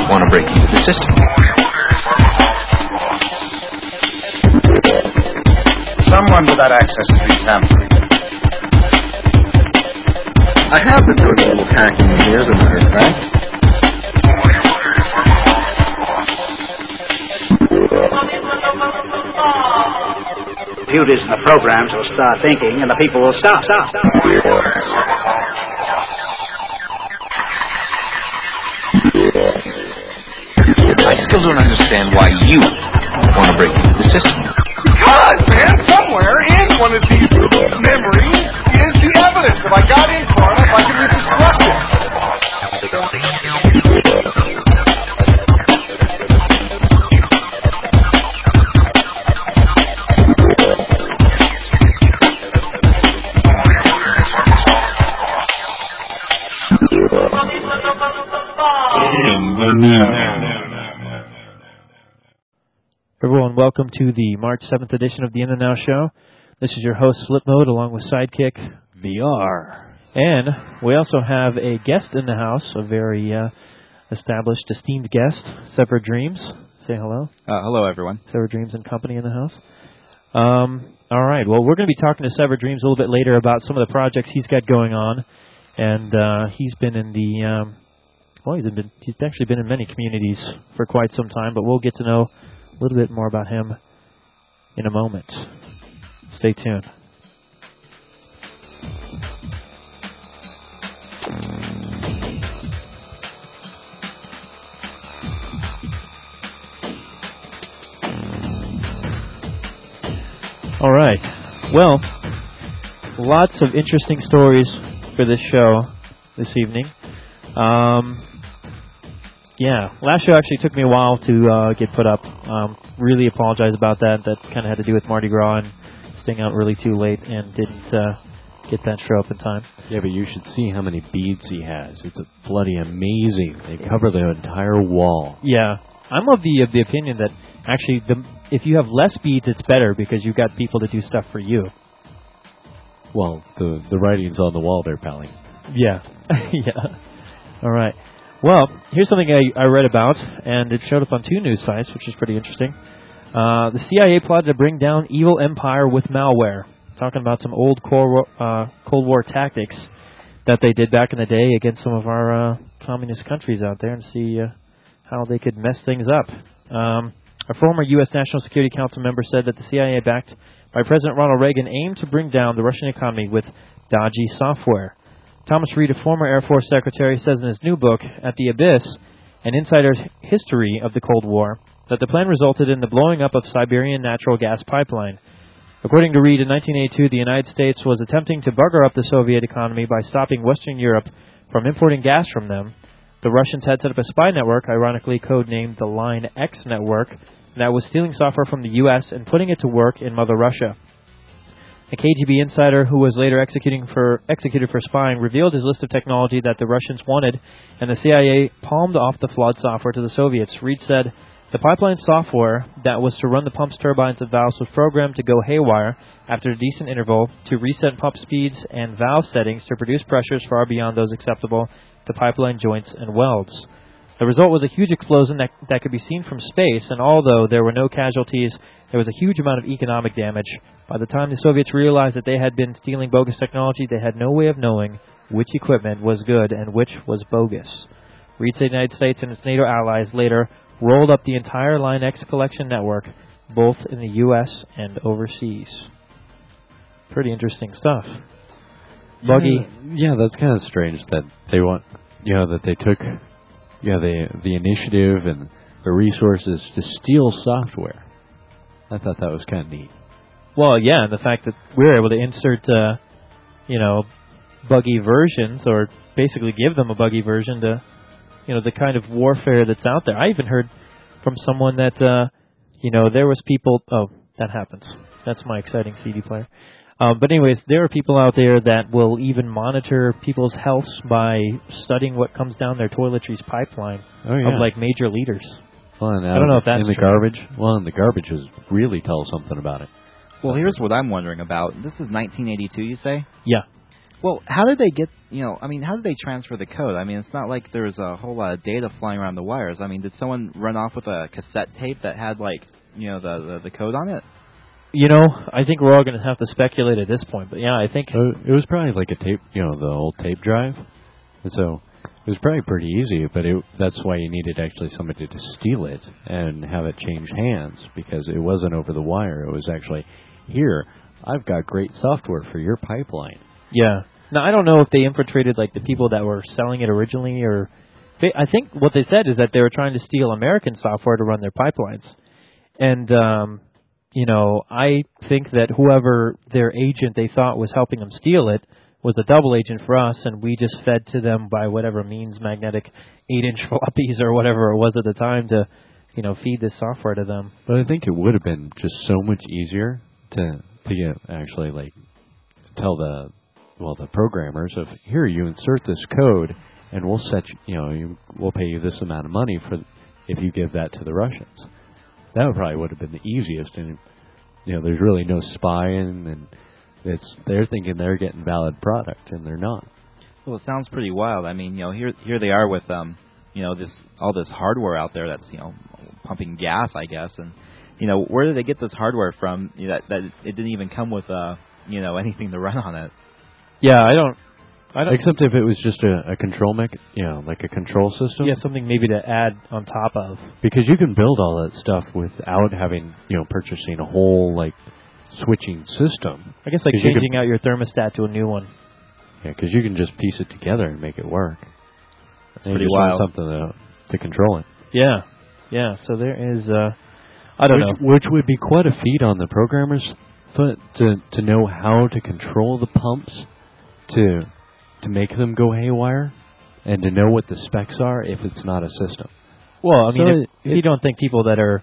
want to break into the system. Someone without access to these tampering. I have been doing a little hacking here, as a matter of fact. Computers and the programs will start thinking, and the people will stop. I still don't understand why you want to break into the system. Because, man, somewhere in one of these memories is the evidence. If I got in far enough, I could reconstruct it. Everyone, welcome to the March 7th edition of the In the Now Show. This is your host, Slip Mode, along with Sidekick VR. And we also have a guest in the house, a very established, esteemed guest, Severed Dreams. Say hello. Hello, everyone. Severed Dreams and Company in the house. All right, well, we're going to be talking to Severed Dreams a little bit later about some of the projects he's got going on. And he's been in the... he's actually been in many communities for quite some time, but we'll get to know a little bit more about him in a moment. Stay tuned. All right. Well, lots of interesting stories for this show this evening. Yeah, last show actually took me a while to get put up. Really apologize about that. That kind of had to do with Mardi Gras and staying out really too late and didn't get that show up in time. Yeah, but you should see how many beads he has. It's bloody amazing. They cover the entire wall. Yeah, I'm of the opinion that actually if you have less beads, it's better because you've got people to do stuff for you. Well, the writing's on the wall there, Pally. Yeah. Yeah. All right. Well, here's something I read about, and it showed up on 2 news sites, which is pretty interesting. The CIA plotted to bring down evil empire with malware. Talking about some old Cold War tactics that they did back in the day against some of our communist countries out there and see how they could mess things up. A former U.S. National Security Council member said that the CIA, backed by President Ronald Reagan, aimed to bring down the Russian economy with dodgy software. Thomas Reed, a former Air Force secretary, says in his new book, At the Abyss, An Insider's History of the Cold War, that the plan resulted in the blowing up of Siberian natural gas pipeline. According to Reed, in 1982, the United States was attempting to bugger up the Soviet economy by stopping Western Europe from importing gas from them. The Russians had set up a spy network, ironically codenamed the Line X network, that was stealing software from the U.S. and putting it to work in Mother Russia. A KGB insider who was later executed for spying revealed his list of technology that the Russians wanted, and the CIA palmed off the flawed software to the Soviets. Reed said, the pipeline software that was to run the pumps, turbines, and valves was programmed to go haywire after a decent interval to reset pump speeds and valve settings to produce pressures far beyond those acceptable to pipeline joints and welds. The result was a huge explosion that could be seen from space, and although there were no casualties, there was a huge amount of economic damage. By the time the Soviets realized that they had been stealing bogus technology, they had no way of knowing which equipment was good and which was bogus. Reed said the United States and its NATO allies later rolled up the entire Line X collection network, both in the U.S. and overseas. Pretty interesting stuff. Buggy. Yeah, that's kind of strange that they want, that they took, the initiative and the resources to steal software. I thought that was kind of neat. Well, yeah, and the fact that we're able to insert, buggy versions, or basically give them a buggy version to, the kind of warfare that's out there. I even heard from someone that, there was people... Oh, that happens. That's my exciting CD player. But anyways, there are people out there that will even monitor people's healths by studying what comes down their toiletries pipeline of, major leaders. Well, and I don't know if that's in the true. garbage. Well, and the garbage really tells something about it. Well, here's what I'm wondering about. This is 1982, you say? Yeah. Well, how did they get, how did they transfer the code? I mean, it's not like there's a whole lot of data flying around the wires. I mean, did someone run off with a cassette tape that had, the code on it? I think we're all going to have to speculate at this point. But, yeah, I think... It was probably like a tape, the old tape drive. And so it was probably pretty easy, but that's why you needed actually somebody to steal it and have it change hands, because it wasn't over the wire. It was actually, here, I've got great software for your pipeline. Yeah. Now, I don't know if they infiltrated, like, the people that were selling it originally, or... I think what they said is that they were trying to steal American software to run their pipelines. And, I think that whoever their agent they thought was helping them steal it was a double agent for us, and we just fed to them by whatever means, magnetic 8-inch floppies or whatever it was at the time to, feed this software to them. But I think it would have been just so much easier to actually, like, tell the programmers of, here, you insert this code, and we'll set we'll pay you this amount of money for if you give that to the Russians. That probably would have been the easiest, and there's really no spying, and they're thinking they're getting valid product, and they're not. Well, it sounds pretty wild. I mean, here they are with all this hardware out there that's pumping gas, I guess, and where did they get this hardware from that it didn't even come with anything to run on it? Yeah, I don't. Except if it was just a control like a control system. Yeah, something maybe to add on top of. Because you can build all that stuff without having, purchasing a whole, like, switching system. I guess like changing out your thermostat to a new one. Yeah, because you can just piece it together and make it work. That's pretty wild. Something to control it. Yeah. Yeah, so there is, I don't know. Which would be quite a feat on the programmers to know how to control the pumps to make them go haywire, and to know what the specs are if it's not a system. Well, I mean, if you don't think people that are,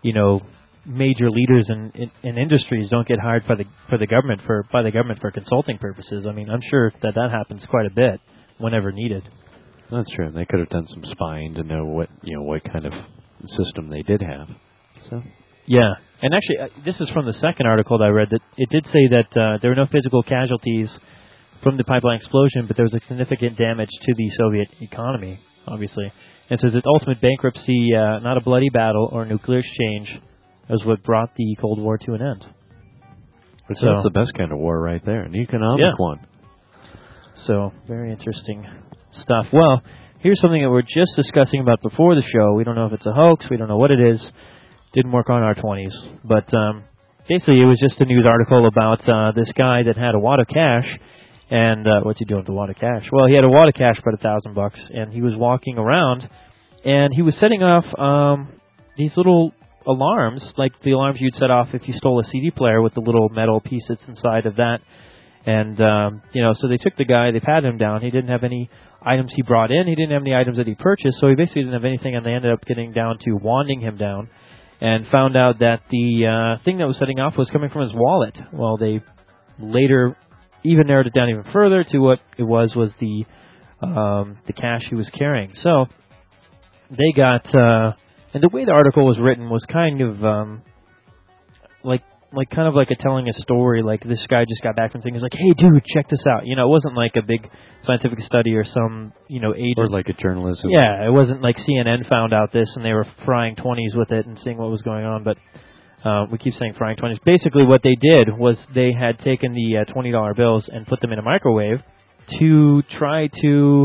major leaders in industries don't get hired by the government for consulting purposes, I mean, I'm sure that happens quite a bit whenever needed. That's true. They could have done some spying to know what kind of system they did have. So. Yeah, and actually, this is from the second article that I read. That it did say that there were no physical casualties from the pipeline explosion, but there was a significant damage to the Soviet economy, obviously. And it says that ultimate bankruptcy, not a bloody battle or nuclear exchange, was what brought the Cold War to an end. That's the best kind of war right there, an economic one. So, very interesting stuff. Well, here's something that we're just discussing about before the show. We don't know if it's a hoax. We don't know what it is. Didn't work on our 20s. But basically, it was just a news article about this guy that had a wad of cash. And what's he doing with a wad of cash? Well, he had a wad of cash, about $1,000, and he was walking around, and he was setting off these little alarms, like the alarms you'd set off if you stole a CD player with the little metal piece that's inside of that. And, so they took the guy, they patted him down. He didn't have any items he brought in. He didn't have any items that he purchased, so he basically didn't have anything, and they ended up getting down to wanding him down and found out that the thing that was setting off was coming from his wallet. Well, they later even narrowed it down even further to what it was the cash he was carrying. So they got, and the way the article was written was kind of like telling a story. Like this guy just got back from things like, "Hey, dude, check this out." It wasn't like a big scientific study or some agent or like a journalism. Yeah, it wasn't like CNN found out this and they were frying 20s with it and seeing what was going on, but. We keep saying frying 20s. Basically, what they did was they had taken the $20 bills and put them in a microwave to try to,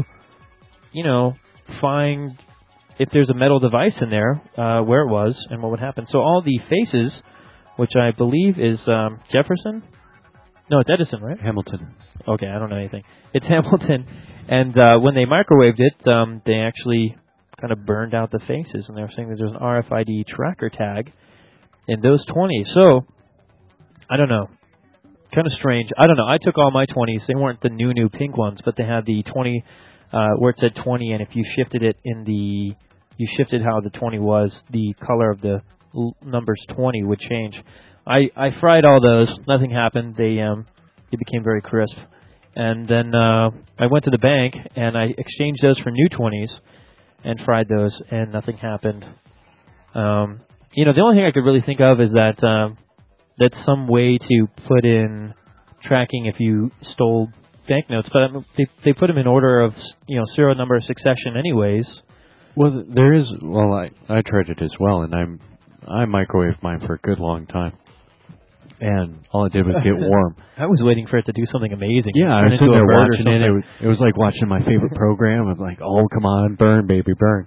find if there's a metal device in there, where it was and what would happen. So all the faces, which I believe is Jefferson. No, it's Edison, right? Hamilton. Okay, I don't know anything. It's Hamilton. And when they microwaved it, they actually kind of burned out the faces. And they were saying that there's an RFID tracker tag in those 20s. So, I don't know. Kind of strange. I don't know. I took all my 20s. They weren't the new pink ones, but they had the 20 where it said 20, and if you shifted it you shifted how the 20 was, the color of the numbers 20 would change. I fried all those. Nothing happened. They became very crisp. And then I went to the bank, and I exchanged those for new 20s and fried those, and nothing happened. The only thing I could really think of is that that's some way to put in tracking if you stole banknotes, but they put them in order of serial number of succession, anyways. Well, there is. Well, I tried it as well, and I microwaved mine for a good long time, and all it did was get warm. I was waiting for it to do something amazing. Yeah, I was sitting there watching it. It was like watching my favorite program. I'm like, oh, come on, burn, baby, burn.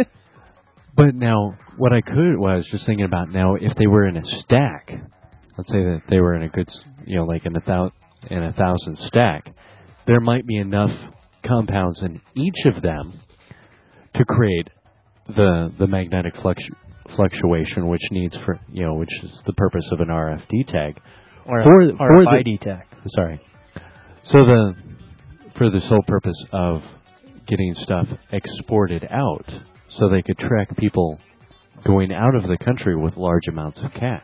But now, what I was just thinking about now, if they were in a stack, let's say that they were in a good, like in a 1,000 stack, there might be enough compounds in each of them to create the magnetic fluctuation, which needs which is the purpose of an RFD tag or RFID tag. Sorry. So for the sole purpose of getting stuff exported out, so they could track people going out of the country with large amounts of cash.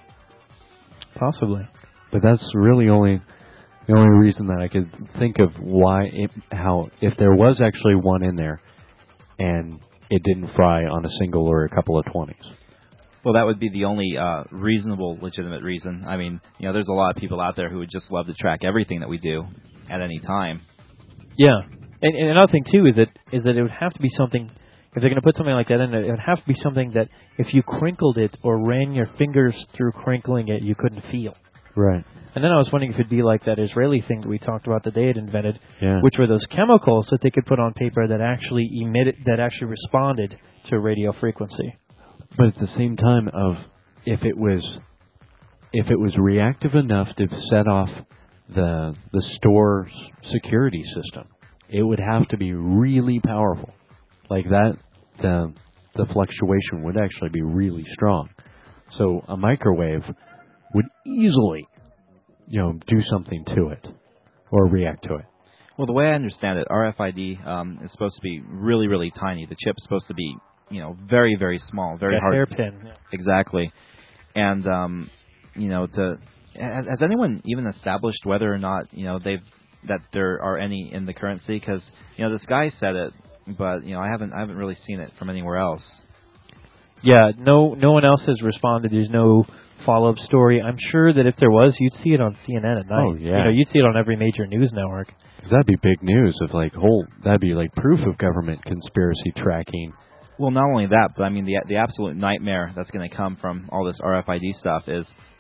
Possibly. But that's really the only reason that I could think of if there was actually one in there and it didn't fry on a single or a couple of 20s. Well, that would be the only reasonable, legitimate reason. I mean, there's a lot of people out there who would just love to track everything that we do at any time. Yeah. And another thing, too, is that it would have to be something, if they're going to put something like that in there, it would have to be something that if you crinkled it or ran your fingers through crinkling it, you couldn't feel. Right. And then I was wondering if it'd be like that Israeli thing that we talked about that they had invented, yeah. which were those chemicals that they could put on paper that actually responded to radio frequency. But at the same time, if it was reactive enough to set off the store's security system, it would have to be really powerful. Like that, the fluctuation would actually be really strong. So a microwave would easily, do something to it or react to it. Well, the way I understand it, RFID is supposed to be really, really tiny. The chip's supposed to be, very, very small, very hard. Hairpin. Yeah. Exactly. And, has anyone even established whether or not, that there are any in the currency? Because, this guy said it, but, I haven't really seen it from anywhere else. Yeah, no one else has responded. There's no follow-up story. I'm sure that if there was, you'd see it on CNN at night. Oh, yeah. You'd see it on every major news network. Because that'd be big news of that'd be like proof of government conspiracy tracking. Well, not only that, but I mean the absolute nightmare that's going to come from all this RFID stuff is,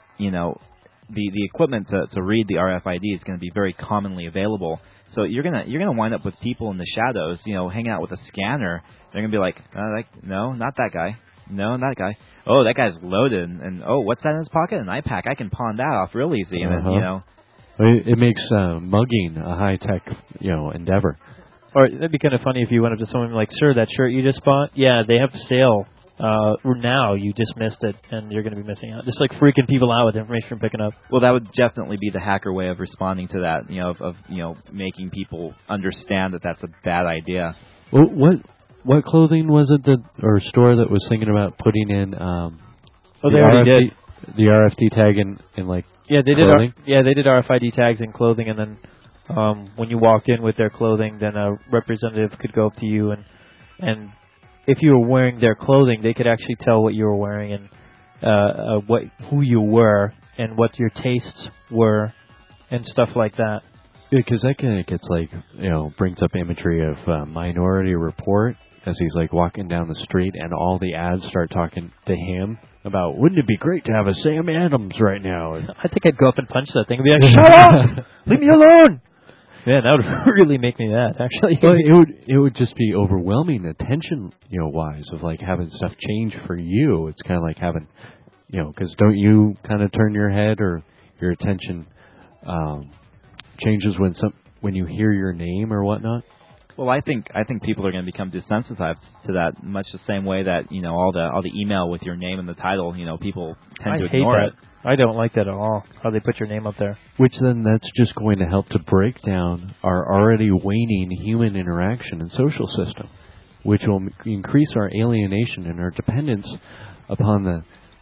the equipment to read the RFID is going to be very commonly available. So you're gonna wind up with people in the shadows, hanging out with a scanner. They're gonna be like, no, not that guy. No, that guy. Oh, that guy's loaded. And oh, what's that in his pocket? An iPac. I can pawn that off real easy. And then, It makes mugging a high-tech, endeavor. Or that'd be kind of funny if you went up to someone like, sir, that shirt you just bought, yeah, they have a sale. Now you just missed it, and you're going to be missing out. Just like freaking people out with information you're picking up. Well, that would definitely be the hacker way of responding to that. Of making people understand that that's a bad idea. Well, what clothing was it or store that was thinking about putting in? They already did the RFD tag in like they clothing? They did RFID tags in clothing, and then when you walked in with their clothing, then a representative could go up to you and if you were wearing their clothing, they could actually tell what you were wearing and who you were and what your tastes were and stuff like that. Yeah, because that kind of gets brings up imagery of Minority Report as he's walking down the street and all the ads start talking to him about, wouldn't it be great to have a Sam Adams right now? I think I'd go up and punch that thing and be like, shut up! Leave me alone! Man, that would really make me mad, actually. Well, it would just be overwhelming attention, wise of having stuff change for you. It's kind of like having, because don't you kind of turn your head or your attention changes when you hear your name or whatnot? Well, I think people are going to become desensitized to that, much the same way that all the email with your name and the title, people tend to ignore it. I don't like that at all, how they put your name up there. Which then that's just going to help to break down our already waning human interaction and social system, which will increase our alienation and our dependence upon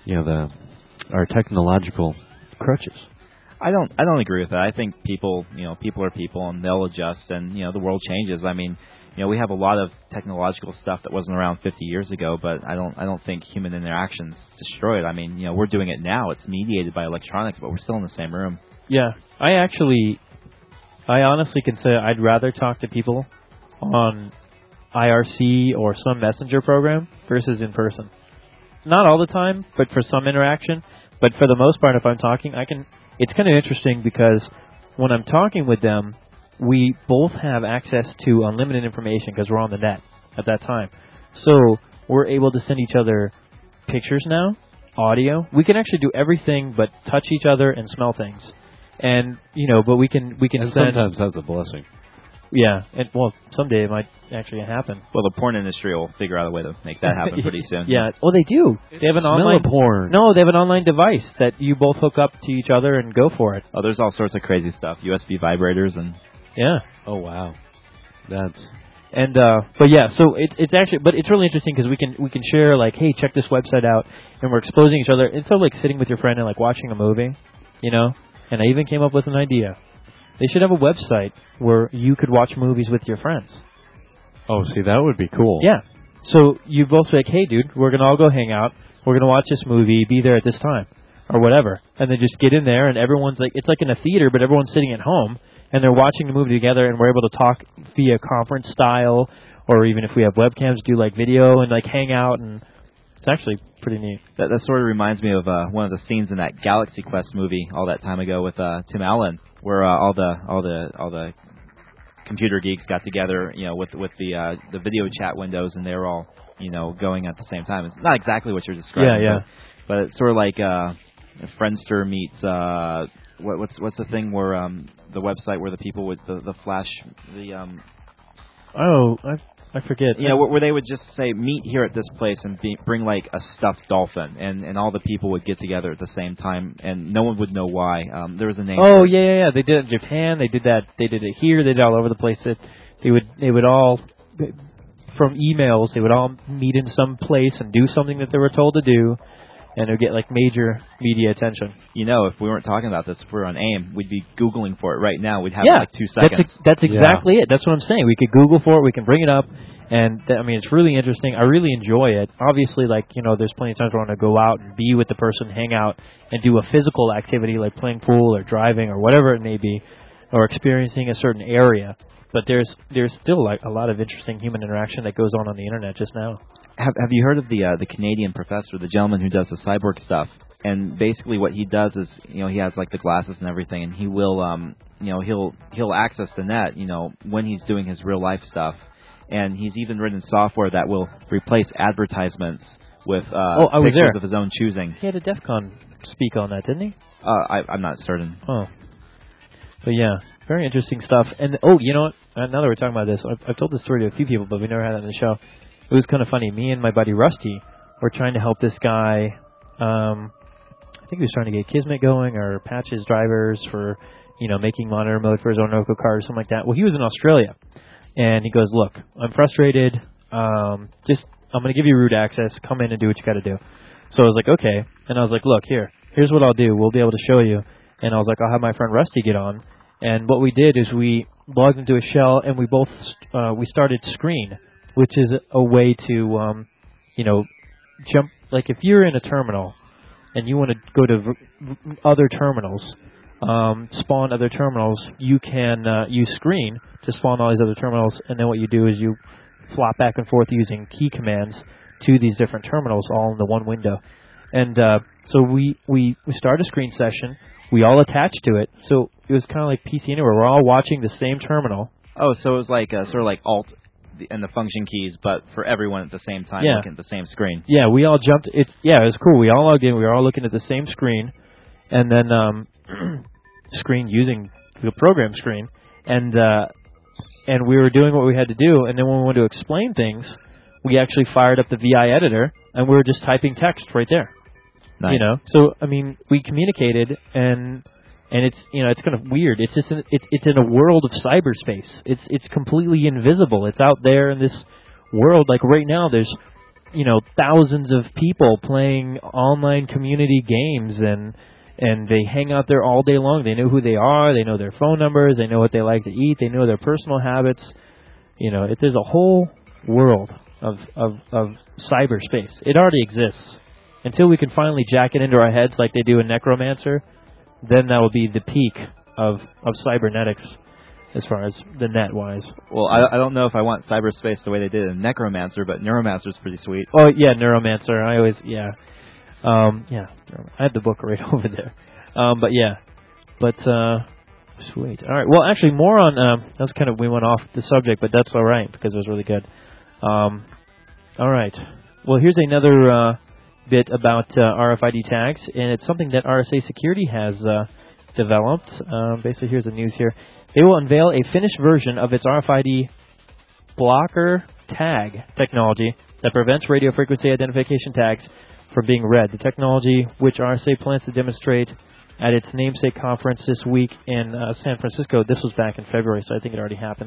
our technological crutches. I don't agree with that. I think people are people and they'll adjust and the world changes. I mean, we have a lot of technological stuff that wasn't around 50 years ago, but I don't think human interaction's destroyed. I mean, we're doing it now. It's mediated by electronics, but we're still in the same room. Yeah. I actually I honestly can say I'd rather talk to people on IRC or some messenger program versus in person. Not all the time, but for some interaction. But for the most part, if I'm talking, it's kind of interesting because when I'm talking with them, we both have access to unlimited information because we're on the net at that time. So we're able to send each other pictures now, audio. We can actually do everything but touch each other and smell things. And, but we can and send... sometimes that's a blessing. Yeah, and someday it might actually happen. Well, the porn industry will figure out a way to make that happen pretty soon. Yeah, well, they do. They have an online porn. No, they have an online device that you both hook up to each other and go for it. Oh, there's all sorts of crazy stuff. USB vibrators and... Yeah. Oh, wow. That's... And but yeah, so it's actually, but it's really interesting because we can share like, hey, check this website out, and we're exposing each other. It's sort of like sitting with your friend and like watching a movie, And I even came up with an idea. They should have a website where you could watch movies with your friends. Oh, see, that would be cool. Yeah. So you both say, like, hey, dude, we're gonna all go hang out. We're gonna watch this movie. Be there at this time, or whatever. And then just get in there, and everyone's like, it's like in a theater, but everyone's sitting at home. And they're watching the movie together, and we're able to talk via conference style, or even if we have webcams, do like video and like hang out, and it's actually pretty neat. That sort of reminds me of one of the scenes in that Galaxy Quest movie all that time ago with Tim Allen, where all the computer geeks got together, with the video chat windows, and they were all going at the same time. It's not exactly what you're describing. Yeah. But it's sort of like Friendster meets what's the thing where the website where the people with the flash I forget. Where they would just say meet here at this place and bring like a stuffed dolphin, and all the people would get together at the same time, and no one would know why. There was a name. Oh yeah. They did it in Japan. They did that. They did it here. They did it all over the place. They would all from emails. They would all meet in some place and do something that they were told to do. And it would get, like, major media attention. If we weren't talking about this, if we were on AIM, we'd be Googling for it right now. We'd have like 2 seconds. That's exactly it. That's what I'm saying. We could Google for it. We can bring it up. And, it's really interesting. I really enjoy it. Obviously, there's plenty of times where I want to go out and be with the person, hang out, and do a physical activity like playing pool or driving or whatever it may be, or experiencing a certain area. But there's still, like, a lot of interesting human interaction that goes on the Internet just now. Have you heard of the Canadian professor, the gentleman who does the cyborg stuff? And basically, what he does is, he has like the glasses and everything, and he will, he'll access the net, when he's doing his real life stuff. And he's even written software that will replace advertisements with pictures of his own choosing. He had a DEF CON speak on that, didn't he? I'm not certain. Oh, but yeah, very interesting stuff. And you know what? Now that we're talking about this, I've told this story to a few people, but we never had it on the show. It was kind of funny. Me and my buddy Rusty were trying to help this guy. I think he was trying to get Kismet going or patch his drivers for, making monitor mode for his Orinoco car or something like that. Well, he was in Australia, and he goes, "Look, I'm frustrated. I'm going to give you root access. Come in and do what you got to do." So I was like, "Okay," and I was like, "Look, here's what I'll do. We'll be able to show you." And I was like, "I'll have my friend Rusty get on." And what we did is we logged into a shell, and we both we started Screen, which is a way to, jump. Like if you're in a terminal and you want to go to other terminals, spawn other terminals, you can use Screen to spawn all these other terminals. And then what you do is you flop back and forth using key commands to these different terminals all in the one window. And so we started a Screen session. We all attached to it. So it was kind of like PC Anywhere. We're all watching the same terminal. Oh, so it was like sort of like Alt and the function keys, but for everyone at the same time, looking at the same screen. Yeah, we all jumped. It was cool. We all logged in. We were all looking at the same screen, and then screen using the program screen, and we were doing what we had to do. And then when we wanted to explain things, we actually fired up the VI editor, and we were just typing text right there. Nice. So we communicated, and it's it's kind of weird. It's just it's in a world of cyberspace. It's completely invisible. It's out there in this world. Like right now, there's thousands of people playing online community games, and they hang out there all day long. They know who they are. They know their phone numbers. They know what they like to eat. They know their personal habits. There's a whole world of cyberspace. It already exists. Until we can finally jack it into our heads like they do in Necromancer, then that will be the peak of cybernetics. as far as the net wise. Well, I don't know if I want cyberspace the way they did in Necromancer, but Neuromancer's pretty sweet. Oh yeah, Neuromancer. I always I have the book right over there. Sweet. All right. Well, actually, more on that's kind of we went off the subject, but that's all right because it was really good. All right. Well, here's another bit about RFID tags, and it's something that RSA Security has developed. Basically, here's the news here. They will unveil a finished version of its RFID blocker tag technology that prevents radio frequency identification tags from being read. The technology, which RSA plans to demonstrate at its namesake conference this week in San Francisco, this was back in February, so I think it already happened,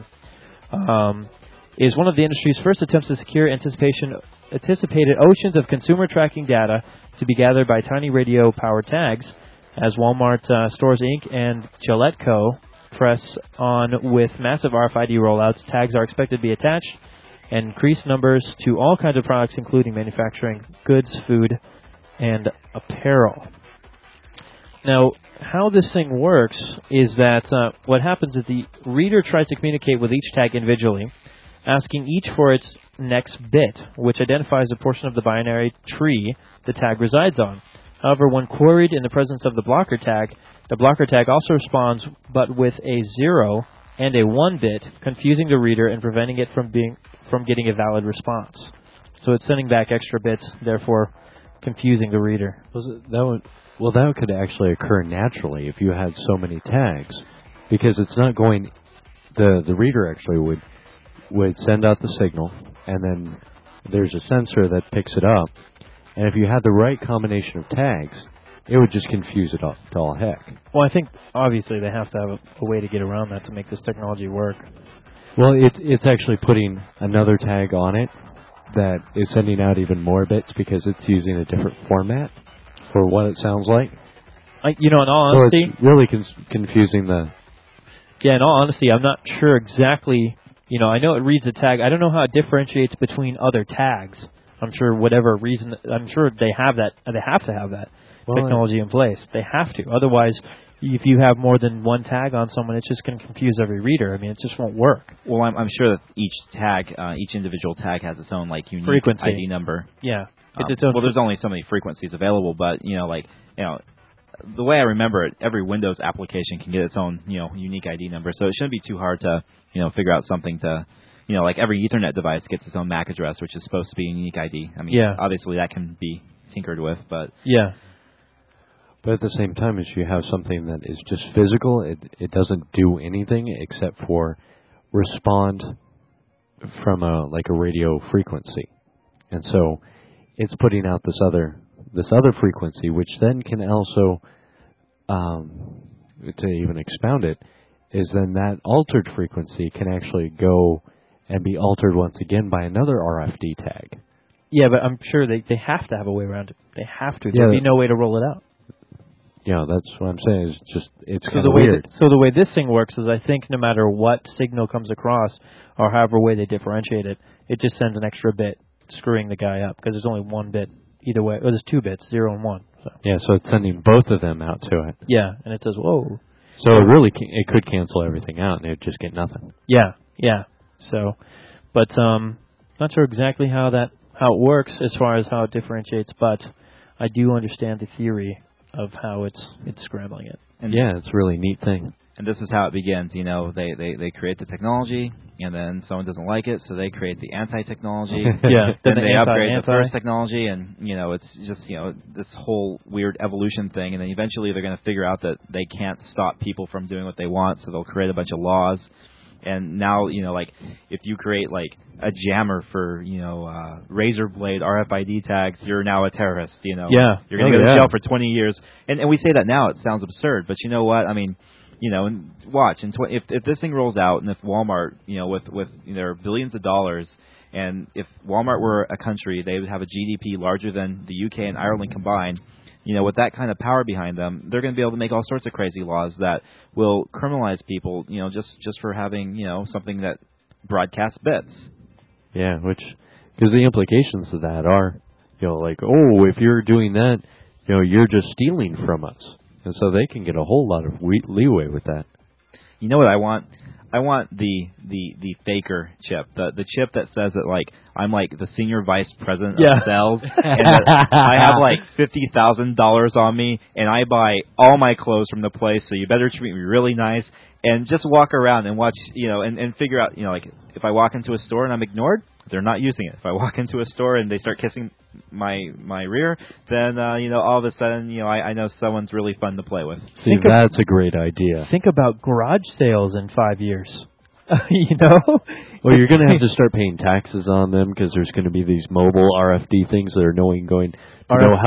is one of the industry's first attempts to secure anticipated oceans of consumer tracking data to be gathered by tiny radio-powered tags. As Walmart Stores Inc. and Gillette Co. press on with massive RFID rollouts, tags are expected to be attached in increased numbers to all kinds of products, including manufacturing, goods, food, and apparel. Now, how this thing works is that what happens is the reader tries to communicate with each tag individually, asking each for its next bit, which identifies a portion of the binary tree the tag resides on. However, when queried in the presence of the blocker tag also responds, but with a 0 and a 1 bit, confusing the reader and preventing it from getting a valid response. So it's sending back extra bits, therefore confusing the reader. That could actually occur naturally if you had so many tags, because it's not going. The reader actually would send out the signal, and then there's a sensor that picks it up. And if you had the right combination of tags, it would just confuse it to all heck. Well, I think obviously they have to have a way to get around that to make this technology work. Well, it's actually putting another tag on it that is sending out even more bits because it's using a different format for what it sounds like. In all honesty, so it's really confusing the. Yeah, in all honesty, I'm not sure exactly. I know it reads the tag. I don't know how it differentiates between other tags. I'm sure whatever reason, I'm sure they have that. They have to have that technology in place. They have to. Otherwise, if you have more than one tag on someone, it's just going to confuse every reader. I mean, it just won't work. Well, I'm sure that each individual tag has its own unique frequency ID number. Yeah. Well, there's only so many frequencies available, but the way I remember it, every Windows application can get its own unique ID number. So it shouldn't be too hard to figure out something to. Like every Ethernet device gets its own MAC address, which is supposed to be a unique ID. I mean, obviously that can be tinkered with, but... Yeah. But at the same time, if you have something that is just physical, it doesn't do anything except for respond from a radio frequency. And so it's putting out this other frequency, which then can also, to even expound it, is then that altered frequency can actually go and be altered once again by another RFD tag. Yeah, but I'm sure they have to have a way around it. They have to. There'd be no way to roll it out. Yeah, that's what I'm saying. It's kind of weird. So the way this thing works is I think no matter what signal comes across or however way they differentiate it, it just sends an extra bit screwing the guy up because there's only one bit either way. Or there's 2 bits, 0 and 1. So. Yeah, so it's sending both of them out to it. Yeah, and it says, whoa. So it could cancel everything out and it would just get nothing. Yeah. So, but not sure exactly how it works as far as how it differentiates, but I do understand the theory of how it's scrambling it. And it's a really neat thing. And this is how it begins. They create the technology, and then someone doesn't like it, so they create the anti-technology. Yeah. Then they upgrade the first technology, and it's just this whole weird evolution thing. And then eventually they're going to figure out that they can't stop people from doing what they want, so they'll create a bunch of laws. And now, if you create a jammer for razor blade RFID tags, you're now a terrorist. You're going to go to jail for 20 years. And we say that now, it sounds absurd, but you know what? I mean. And watch. And if this thing rolls out, and if Walmart, with their billions of dollars, and if Walmart were a country, they would have a GDP larger than the UK and Ireland combined. With that kind of power behind them, they're going to be able to make all sorts of crazy laws that will criminalize people, just for having, something that broadcasts bits. Yeah, because the implications of that are, if you're doing that, you're just stealing from us. And so they can get a whole lot of leeway with that. You know what I want? I want the faker chip, the chip that says that like I'm like the senior vice president of sales, and that I have like $50,000 on me, and I buy all my clothes from the place. So you better treat me really nice, and just walk around and watch, and figure out, like if I walk into a store and I'm ignored, they're not using it. If I walk into a store and they start kissing my rear, then all of a sudden I know someone's really fun to play with. See, that's a great idea. Think about garage sales in 5 years. Well, you're going to have to start paying taxes on them because there's going to be these mobile RFD things that are going to know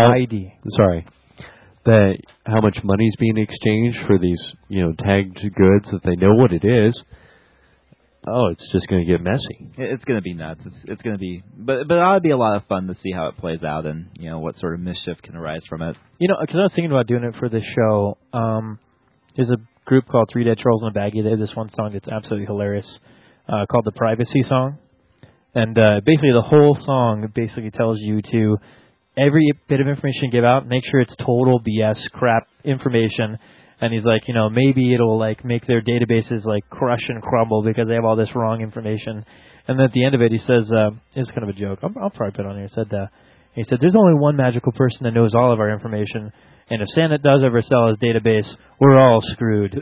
how much money's being exchanged for these tagged goods that they know what it is. Oh, it's just going to get messy. It's going to be nuts. It's going to be, but it ought to be a lot of fun to see how it plays out and what sort of mischief can arise from it. Because I was thinking about doing it for this show. There's a group called Three Dead Trolls in a Baggie. They have this one song that's absolutely hilarious called the Privacy Song, and basically the whole song basically tells you to every bit of information you give out, make sure it's total BS crap information. And he's like, maybe it'll like make their databases like crush and crumble because they have all this wrong information. And then at the end of it, he says, it's kind of a joke. I'll probably put it on here. He said, there's only one magical person that knows all of our information. And if Santa does ever sell his database, we're all screwed.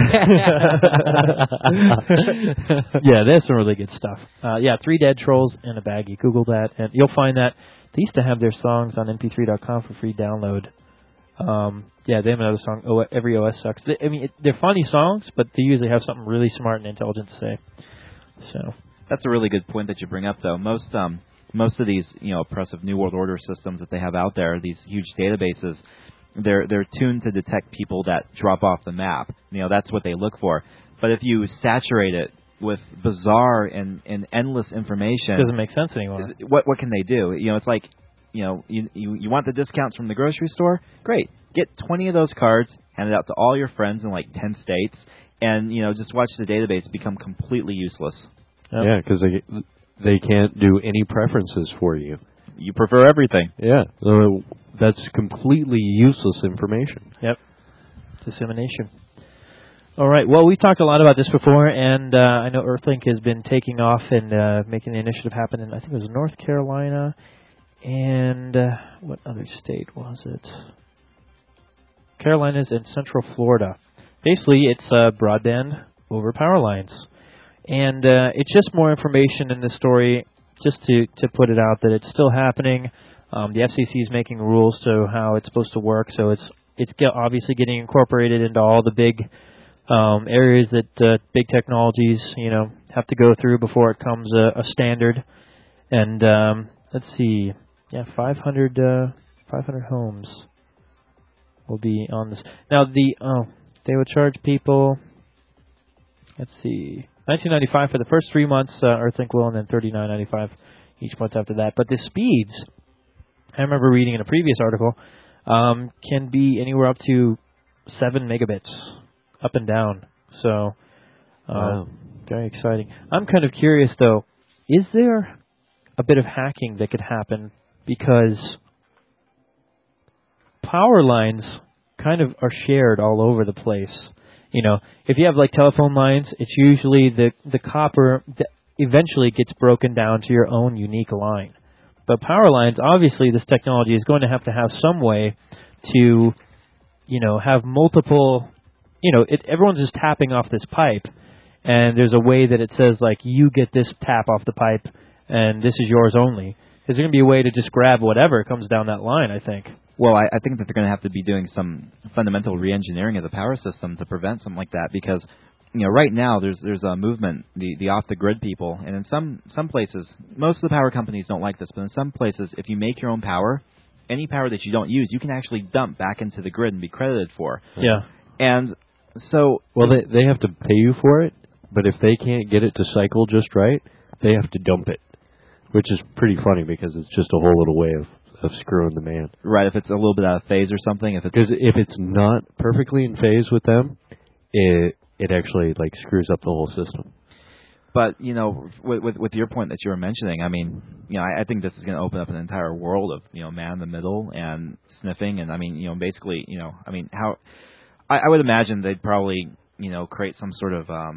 Yeah, there's some really good stuff. Three Dead Trolls in a Baggie. Google that, and you'll find that. They used to have their songs on mp3.com for free download. They have another song, Every OS Sucks. They're funny songs, but they usually have something really smart and intelligent to say. So that's a really good point that you bring up, though. Most of these, oppressive New World Order systems that they have out there, these huge databases, they're tuned to detect people that drop off the map. That's what they look for. But if you saturate it with bizarre and endless information, it doesn't make sense anymore. What can they do? It's like, you want the discounts from the grocery store? Great. Get 20 of those cards, hand it out to all your friends in like 10 states, and just watch the database become completely useless. Yep. Yeah, because they can't do any preferences for you. You prefer everything. Yeah, that's completely useless information. Yep, dissemination. All right. Well, we've talked a lot about this before, and I know Earthlink has been taking off and making the initiative happen in, I think it was North Carolina. And what other state was it? Carolinas and Central Florida. Basically, it's broadband over power lines. And it's just more information in the story, just to put it out that it's still happening. The FCC is making rules to how it's supposed to work, so it's obviously getting incorporated into all the big areas that big technologies have to go through before it comes a standard. And let's see. Yeah, 500 homes will be on this. Now, they would charge people, let's see, $19.95 for the first 3 months, Earthlink will, and then $39.95 each month after that. But the speeds, I remember reading in a previous article, can be anywhere up to 7 megabits up and down. So, wow. Very exciting. I'm kind of curious, though, is there a bit of hacking that could happen? Because power lines kind of are shared all over the place. If you have like telephone lines, it's usually the copper that eventually gets broken down to your own unique line. But power lines, obviously this technology is going to have some way to, have multiple, everyone's just tapping off this pipe, and there's a way that it says like you get this tap off the pipe and this is yours only. Is there going to be a way to just grab whatever comes down that line, I think? Well, I think that they're going to have to be doing some fundamental re-engineering of the power system to prevent something like that, because right now there's a movement, the off-the-grid people, and in some places, most of the power companies don't like this, but in some places, if you make your own power, any power that you don't use, you can actually dump back into the grid and be credited for. Yeah. And so... Well, they have to pay you for it, but if they can't get it to cycle just right, they have to dump it. Which is pretty funny because it's just a whole little way of screwing the man. Right, if it's a little bit out of phase or something. Because if it's not perfectly in phase with them, it actually like screws up the whole system. But, with your point that you were mentioning, I think this is going to open up an entire world of, man in the middle and sniffing. And, basically, how... I would imagine they'd probably, create some sort of...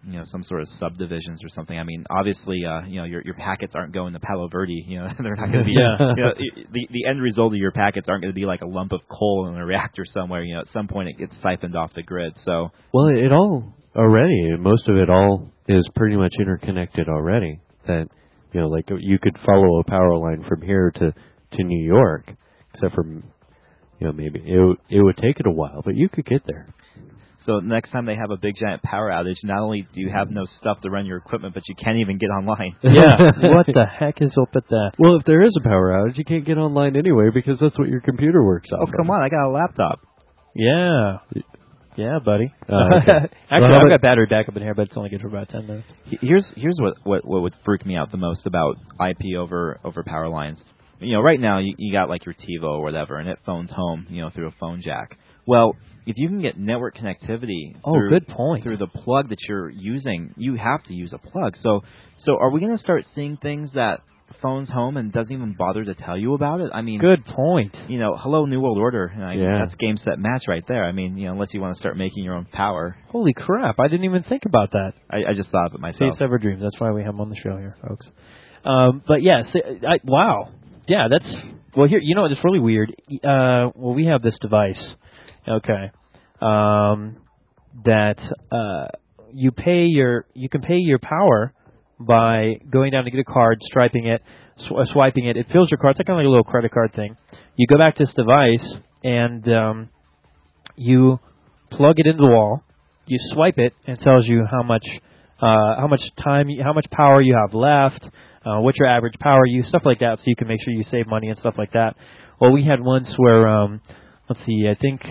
some sort of subdivisions or something. I mean, obviously, your packets aren't going to Palo Verde. They're not going to be. The end result of your packets aren't going to be like a lump of coal in a reactor somewhere. At some point it gets siphoned off the grid. So it all already, most of it all is pretty much interconnected already. That like you could follow a power line from here to New York, except for maybe it would take it a while, but you could get there. So next time they have a big giant power outage, not only do you have no stuff to run your equipment, but you can't even get online. Yeah, what the heck is up with that? Well, if there is a power outage, you can't get online anyway because that's what your computer works off. Oh, come on, I got a laptop. Yeah. Yeah, buddy. Okay. Actually, I've got battery backup in here, but it's only good for about 10 minutes. Here's what would freak me out the most about IP over power lines. Right now you got like your TiVo or whatever, and it phones home, through a phone jack. Well, if you can get network connectivity good point. through the plug that you're using, you have to use a plug. So are we going to start seeing things that phones home and doesn't even bother to tell you about it? I mean, good point. Hello, New World Order. That's game, set, match right there. I mean, unless you want to start making your own power. Holy crap, I didn't even think about that. I just thought of it myself. Face Ever Dreams. That's why we have them on the show here, folks. But yes, wow. Yeah, that's... Well, here, it's really weird. We have this device, okay, that you can pay your power by going down to get a card, swiping it. It fills your card. It's kind of like a little credit card thing. You go back to this device, and you plug it into the wall. You swipe it, and it tells you how much power you have left, what's your average power use, stuff like that, so you can make sure you save money and stuff like that. Well, we had once where, I think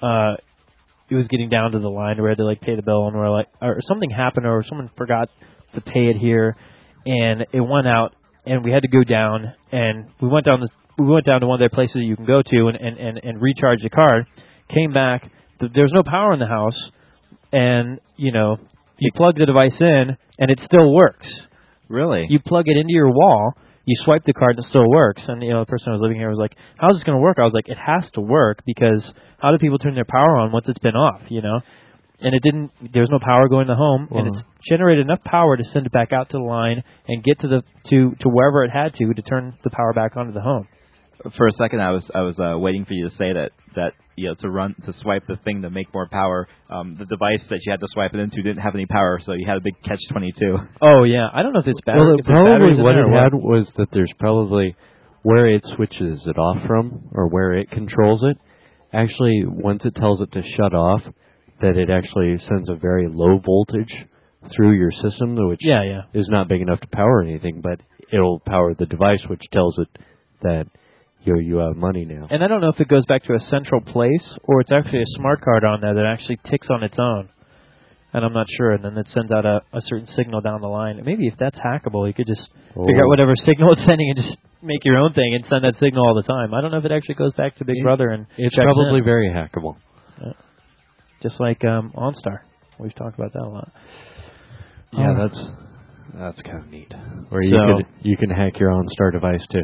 it was getting down to the line where we had to pay the bill, and we're like, or something happened, or someone forgot to pay it here, and it went out, and we had to go down, and we went down to one of their places you can go to and recharge the card. Came back, there's no power in the house, and you plug the device in, and it still works. Really? You plug it into your wall, you swipe the card, and it still works. And the person who was living here was like, "How's this going to work?" I was like, "It has to work because how do people turn their power on once it's been off?" And it didn't. There was no power going to the home, and it's generated enough power to send it back out to the line and get to wherever it had to turn the power back onto the home. For a second, I was waiting for you to say that to swipe the thing to make more power. The device that you had to swipe it into didn't have any power, so you had a big catch-22. Oh yeah, I don't know if it's bad. Well, probably what it had was that there's probably where it switches it off from or where it controls it. Actually, once it tells it to shut off, that it actually sends a very low voltage through your system, which is not big enough to power anything, but it'll power the device, which tells it that you have money now. And I don't know if it goes back to a central place or it's actually a smart card on there that actually ticks on its own. And I'm not sure. And then it sends out a certain signal down the line. And maybe if that's hackable, you could just figure out whatever signal it's sending and just make your own thing and send that signal all the time. I don't know if it actually goes back to Big Brother and it's probably very hackable. Yeah. Just like OnStar. We've talked about that a lot. Yeah, that's kind of neat. Or you can hack your OnStar device to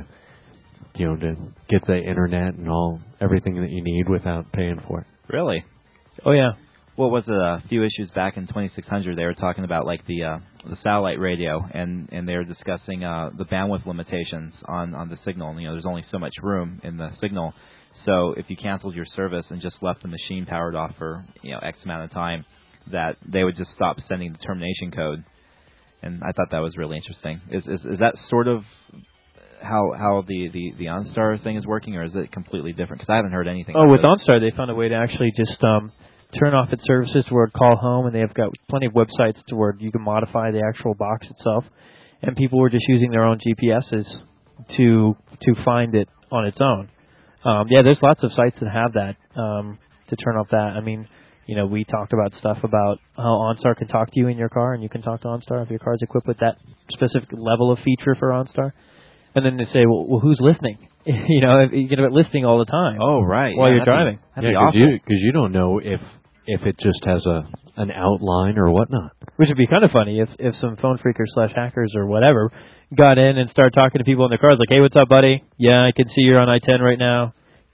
get the internet and everything that you need without paying for it. Really? Oh yeah. What was it? A few issues back in 2600, they were talking about the satellite radio, and they were discussing the bandwidth limitations on the signal. There's only so much room in the signal, so if you canceled your service and just left the machine powered off for X amount of time, that they would just stop sending the termination code. And I thought that was really interesting. Is that sort of how the OnStar thing is working, or is it completely different? Because I haven't heard anything. With OnStar, they found a way to actually just turn off its services to where it call home, and they've got plenty of websites to where you can modify the actual box itself. And people were just using their own GPSs to find it on its own. There's lots of sites that have that to turn off that. I mean, we talked about stuff about how OnStar can talk to you in your car, and you can talk to OnStar if your car is equipped with that specific level of feature for OnStar. And then they say, well, who's listening? You get it listening all the time. Oh, right. While you're driving. That'd be awesome. Because you don't know if it just has an outline or whatnot. Which would be kind of funny if some phone freakers / hackers or whatever got in and started talking to people in their cars like, hey, what's up, buddy? Yeah, I can see you're on I-10 right now.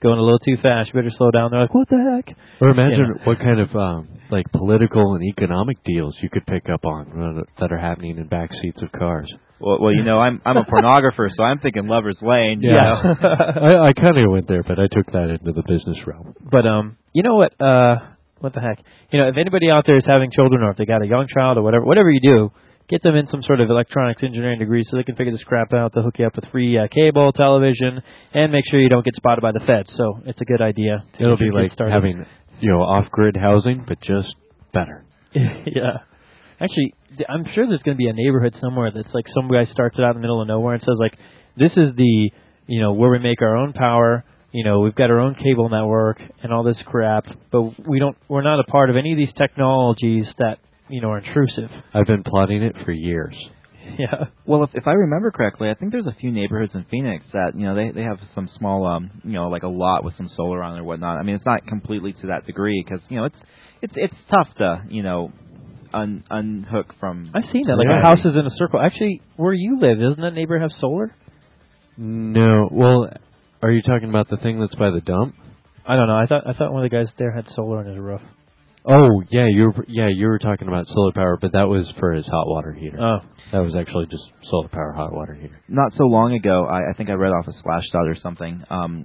going a little too fast. You better slow down. They're like, what the heck? Or imagine what kind of like political and economic deals you could pick up on that are happening in back seats of cars. Well, you know, I'm a pornographer, so I'm thinking Lover's Lane. Yeah, You know? I kind of went there, but I took that into the business realm. But you know what? What the heck? You know, if anybody out there is having children, or if they got a young child, or whatever you do, get them in some sort of electronics engineering degree so they can figure this crap out. They'll hook you up with free cable, television, and make sure you don't get spotted by the feds. So it's a good idea. It'll be like having, you know, off-grid housing, but just better. Yeah. Actually, I'm sure there's going to be a neighborhood somewhere that's like some guy starts it out in the middle of nowhere and says, like, this is the, you know, where we make our own power. You know, we've got our own cable network and all this crap, but we're not a part of any of these technologies that, you know, are intrusive. I've been plotting it for years. Yeah. Well, if I remember correctly, I think there's a few neighborhoods in Phoenix that, you know, they have some small, you know, like a lot with some solar on it or whatnot. I mean, it's not completely to that degree because, you know, it's tough to, you know, unhook from. I've seen that, like houses in a circle. Actually, where you live, doesn't that neighbor have solar? No. Well, are you talking about the thing that's by the dump? I don't know. I thought one of the guys there had solar on his roof. Oh, yeah, you were talking about solar power, but that was for his hot water heater. Oh. That was actually just solar power hot water heater. Not so long ago, I think I read off of Slashdot or something.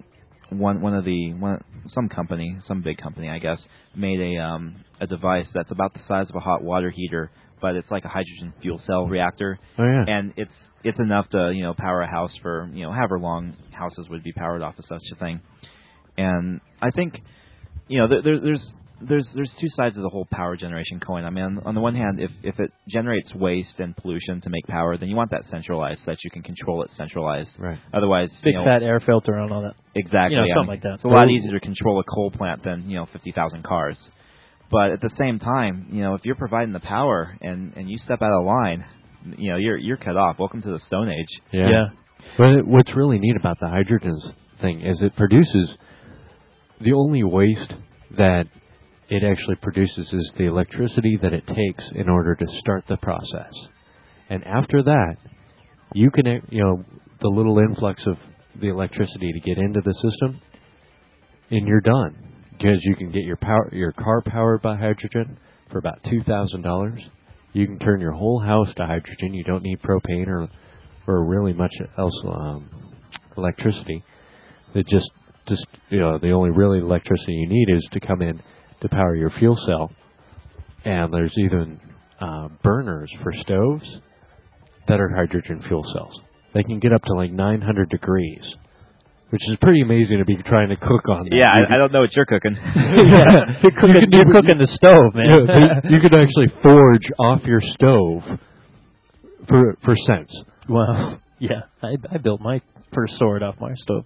Some company, some big company, I guess, made a device that's about the size of a hot water heater, but it's like a hydrogen fuel cell reactor. Oh yeah. And it's enough to, you know, power a house for, you know, however long houses would be powered off of such a thing. And I think, you know, there's two sides of the whole power generation coin. I mean, on the one hand, if it generates waste and pollution to make power, then you want that centralized so that you can control it centralized. Right. Otherwise, big fat air filter and all that. Exactly. You know, something like that. It's a lot easier to control a coal plant than, you know, 50,000 cars. But at the same time, you know, if you're providing the power and you step out of line, you know, you're cut off. Welcome to the Stone Age. Yeah. But what's really neat about the hydrogen thing is it produces the only waste that it actually produces is the electricity that it takes in order to start the process. And after that, you can, you know, the little influx of the electricity to get into the system, and you're done. Because you can get your car powered by hydrogen for about $2,000. You can turn your whole house to hydrogen. You don't need propane or really much else electricity. It just you know, the only really electricity you need is to come in to power your fuel cell. And there's even burners for stoves that are hydrogen fuel cells. They can get up to like 900 degrees, which is pretty amazing to be trying to cook on that. Yeah, I don't know what you're cooking. Yeah, you're cooking the stove, man. Yeah, you could actually forge off your stove for cents. Wow. Yeah, I built my first sword off my stove.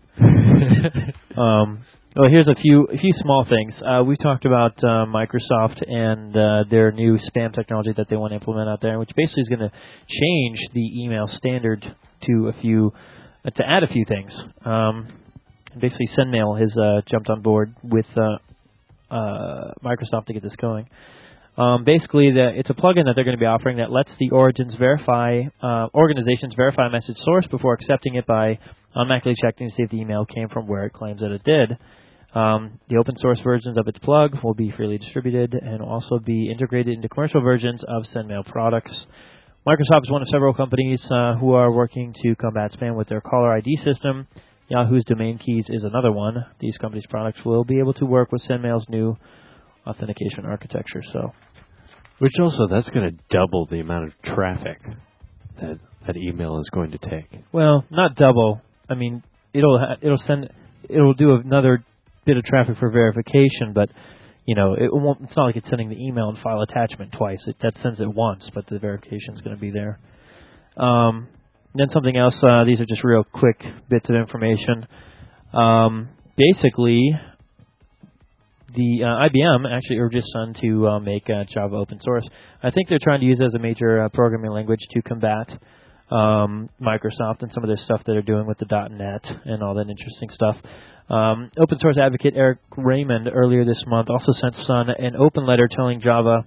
Well, here's a few small things. We talked about Microsoft and their new spam technology that they want to implement out there, which basically is going to change the email standard to add a few things. Basically, SendMail has jumped on board with Microsoft to get this going. Basically, it's a plugin that they're going to be offering that lets the organizations verify a message source before accepting it by automatically checking to see if the email came from where it claims that it did. The open source versions of its plug will be freely distributed and will also be integrated into commercial versions of SendMail products. Microsoft is one of several companies who are working to combat spam with their caller ID system. Yahoo's domain keys is another one. These companies' products will be able to work with SendMail's new authentication architecture. Which also, that's going to double the amount of traffic that email is going to take. Well, not double. I mean, it'll do another bit of traffic for verification, but you know, it's not like it's sending the email and file attachment twice. That sends it once, but the verification is going to be there. Then something else. These are just real quick bits of information. Basically, the IBM actually urged its son to make Java open source. I think they're trying to use it as a major programming language to combat Microsoft and some of their stuff that they're doing with the .NET and all that interesting stuff. Open source advocate Eric Raymond earlier this month also sent Sun an open letter telling Java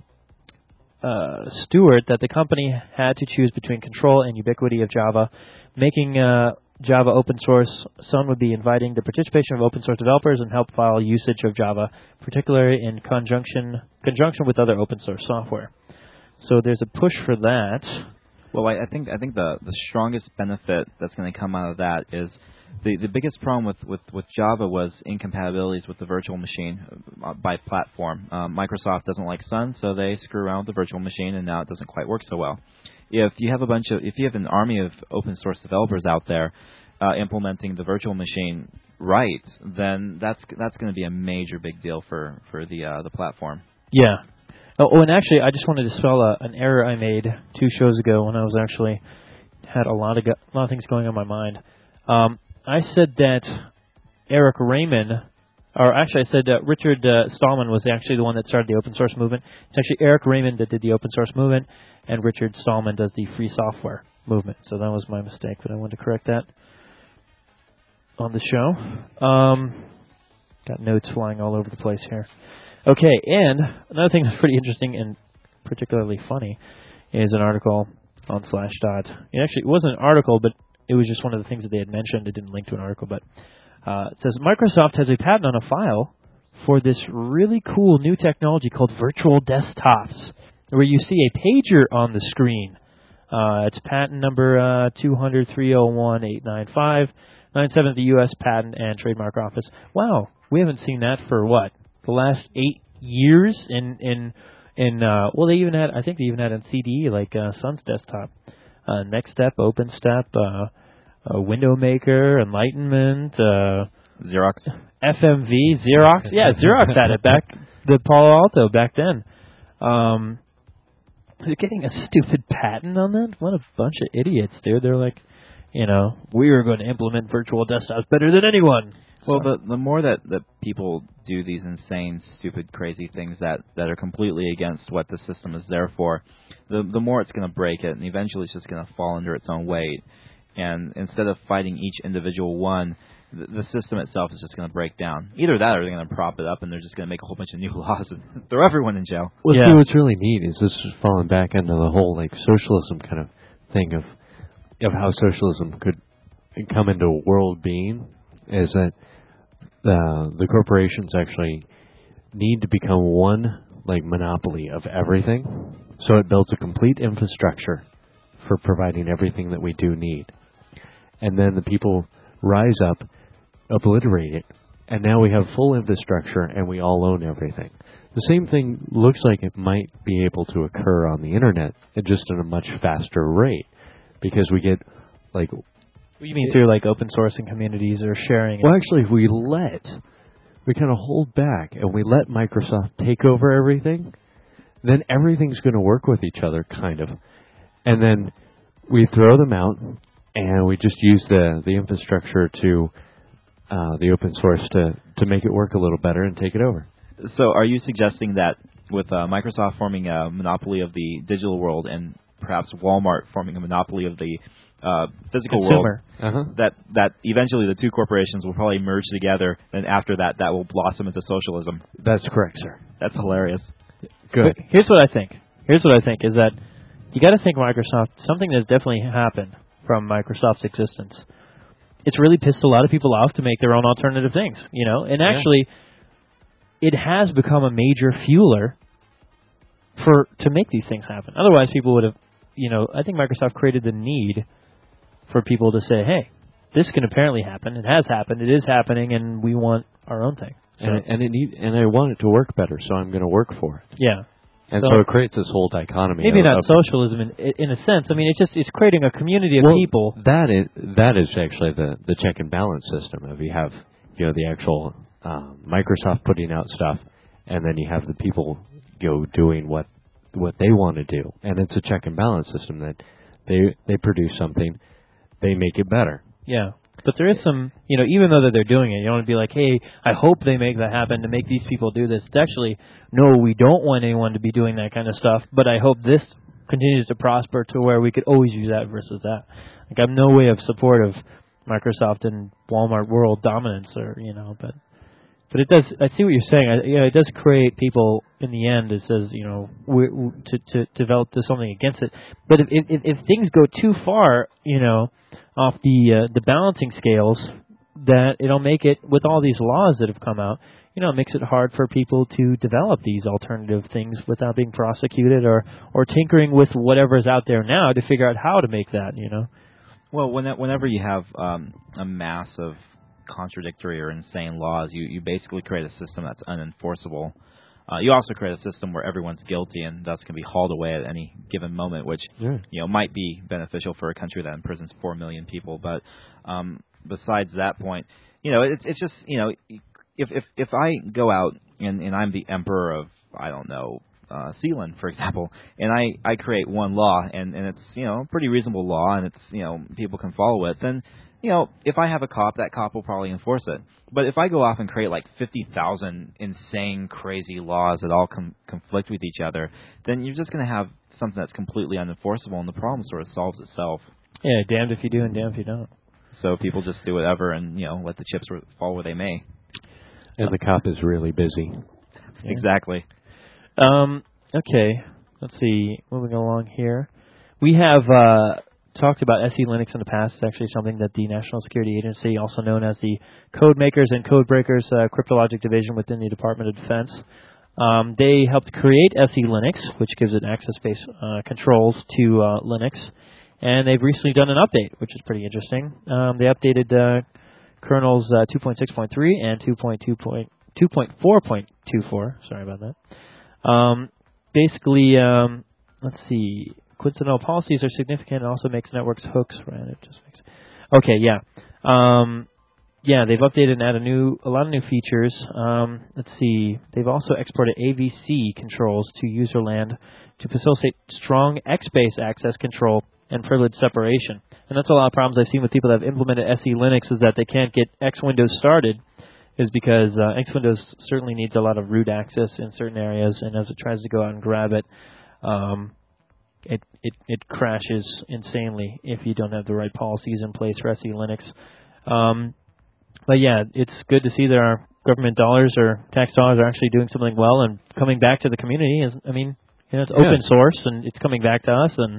steward that the company had to choose between control and ubiquity of Java, making Java open source. Sun would be inviting the participation of open source developers and help file usage of Java, particularly in conjunction with other open source software. So there's a push for that. Well, I think the strongest benefit that's going to come out of that is the biggest problem with Java was incompatibilities with the virtual machine by platform. Microsoft doesn't like Sun, so they screw around with the virtual machine, and now it doesn't quite work so well. If you have an army of open source developers out there implementing the virtual machine right, then that's going to be a major big deal for the platform. Yeah. Oh, and actually, I just wanted to spell an error I made 2 shows ago when I was actually had a lot of things going on in my mind. I said that Eric Raymond, or actually I said that Richard Stallman was actually the one that started the open source movement. It's actually Eric Raymond that did the open source movement, and Richard Stallman does the free software movement. So that was my mistake, but I wanted to correct that on the show. Got notes flying all over the place here. Okay, and another thing that's pretty interesting and particularly funny is an article on Slashdot. It wasn't an article, but it was just one of the things that they had mentioned. It didn't link to an article, but it says Microsoft has a patent on a file for this really cool new technology called virtual desktops, where you see a pager on the screen. It's patent number 200-301-895, 97 of the U.S. Patent and Trademark Office. Wow, we haven't seen that for what? The last 8 years well, they even had, I think they even had on CD, like Sun's desktop. Next Step, Open Step, Window Maker, Enlightenment, Xerox. FMV, Xerox. Yeah, Xerox had it back, the Palo Alto back then. They're getting a stupid patent on that? What a bunch of idiots, dude. They're like, we are going to implement virtual desktops better than anyone. Well, the more that people do these insane, stupid, crazy things that are completely against what the system is there for, the more it's going to break it, and eventually it's just going to fall under its own weight. And instead of fighting each individual one, the system itself is just going to break down. Either that or they're going to prop it up and they're just going to make a whole bunch of new laws and throw everyone in jail. Well, see, what's really neat is this is falling back into the whole socialism kind of thing of how socialism could come into a world being, is that the corporations actually need to become one monopoly of everything, so it builds a complete infrastructure for providing everything that we do need. And then the people rise up, obliterate it, and now we have full infrastructure and we all own everything. The same thing looks like it might be able to occur on the internet, just at a much faster rate, because we get what do you mean through open sourcing communities or sharing? Well, actually, if we kind of hold back and we let Microsoft take over everything, then everything's going to work with each other, kind of. And then we throw them out and we just use the infrastructure to the open source to make it work a little better and take it over. So are you suggesting that with Microsoft forming a monopoly of the digital world and perhaps Walmart forming a monopoly of the physical consumer world, that eventually the two corporations will probably merge together, and after that will blossom into socialism? That's correct, sir. That's hilarious. Good. But here's what I think is that you got to think Microsoft, something that's definitely happened from Microsoft's existence. It's really pissed a lot of people off to make their own alternative things, and actually it has become a major fueler to make these things happen. Otherwise people would have, I think Microsoft created the need for people to say, hey, this can apparently happen. It has happened. It is happening, and we want our own thing. So. And I want it to work better, so I'm going to work for it. Yeah. And so it creates this whole dichotomy. Maybe not socialism in a sense. I mean, it's creating a community of people. That is actually the check and balance system. If you have the actual Microsoft putting out stuff, and then you have the people doing what they want to do, and it's a check and balance system that they produce something, they make it better. Yeah. But there is some, even though that they're doing it, you don't want to be like, hey, I hope they make that happen to make these people do this. It's actually, no, we don't want anyone to be doing that kind of stuff, but I hope this continues to prosper to where we could always use that versus that. I'm no way of support of Microsoft and Walmart world dominance, but But it does. I see what you're saying. It does create people in the end. It says, to develop something against it. But if things go too far, off the balancing scales, that it'll make it with all these laws that have come out. It makes it hard for people to develop these alternative things without being prosecuted or tinkering with whatever is out there now to figure out how to make that. Well, whenever you have a mass of contradictory or insane laws, you basically create a system that's unenforceable. You also create a system where everyone's guilty and thus can be hauled away at any given moment, which might be beneficial for a country that imprisons 4 million people. But besides that point, it's just if I go out and I'm the emperor of, I don't know, Sealand, for example, and I create one law and it's a pretty reasonable law and it's people can follow it, then if I have a cop, that cop will probably enforce it. But if I go off and create like 50,000 insane, crazy laws that all conflict with each other, then you're just going to have something that's completely unenforceable, and the problem sort of solves itself. Yeah, damned if you do and damned if you don't. So people just do whatever and let the chips fall where they may. And the cop is really busy. Exactly. Okay, let's see. Moving along here. We have talked about SE Linux in the past. It's actually something that the National Security Agency, also known as the Code Makers and Code Breakers Cryptologic Division within the Department of Defense, they helped create SE Linux, which gives it access-based controls to Linux. And they've recently done an update, which is pretty interesting. They updated kernels 2.6.3 and 2.4.24. Sorry about that. Basically, let's see. Coincidental policies are significant. It also makes networks hooks. Right? It just makes. Okay, yeah. They've updated and added a lot of new features. Let's see. They've also exported AVC controls to userland to facilitate strong X-based access control and privilege separation. And that's a lot of problems I've seen with people that have implemented SE Linux is that they can't get X Windows started, is because X Windows certainly needs a lot of root access in certain areas, and as it tries to go out and grab it, it crashes insanely if you don't have the right policies in place for SE Linux. But yeah, it's good to see that our government dollars or tax dollars are actually doing something well and coming back to the community. It's open source and it's coming back to us, and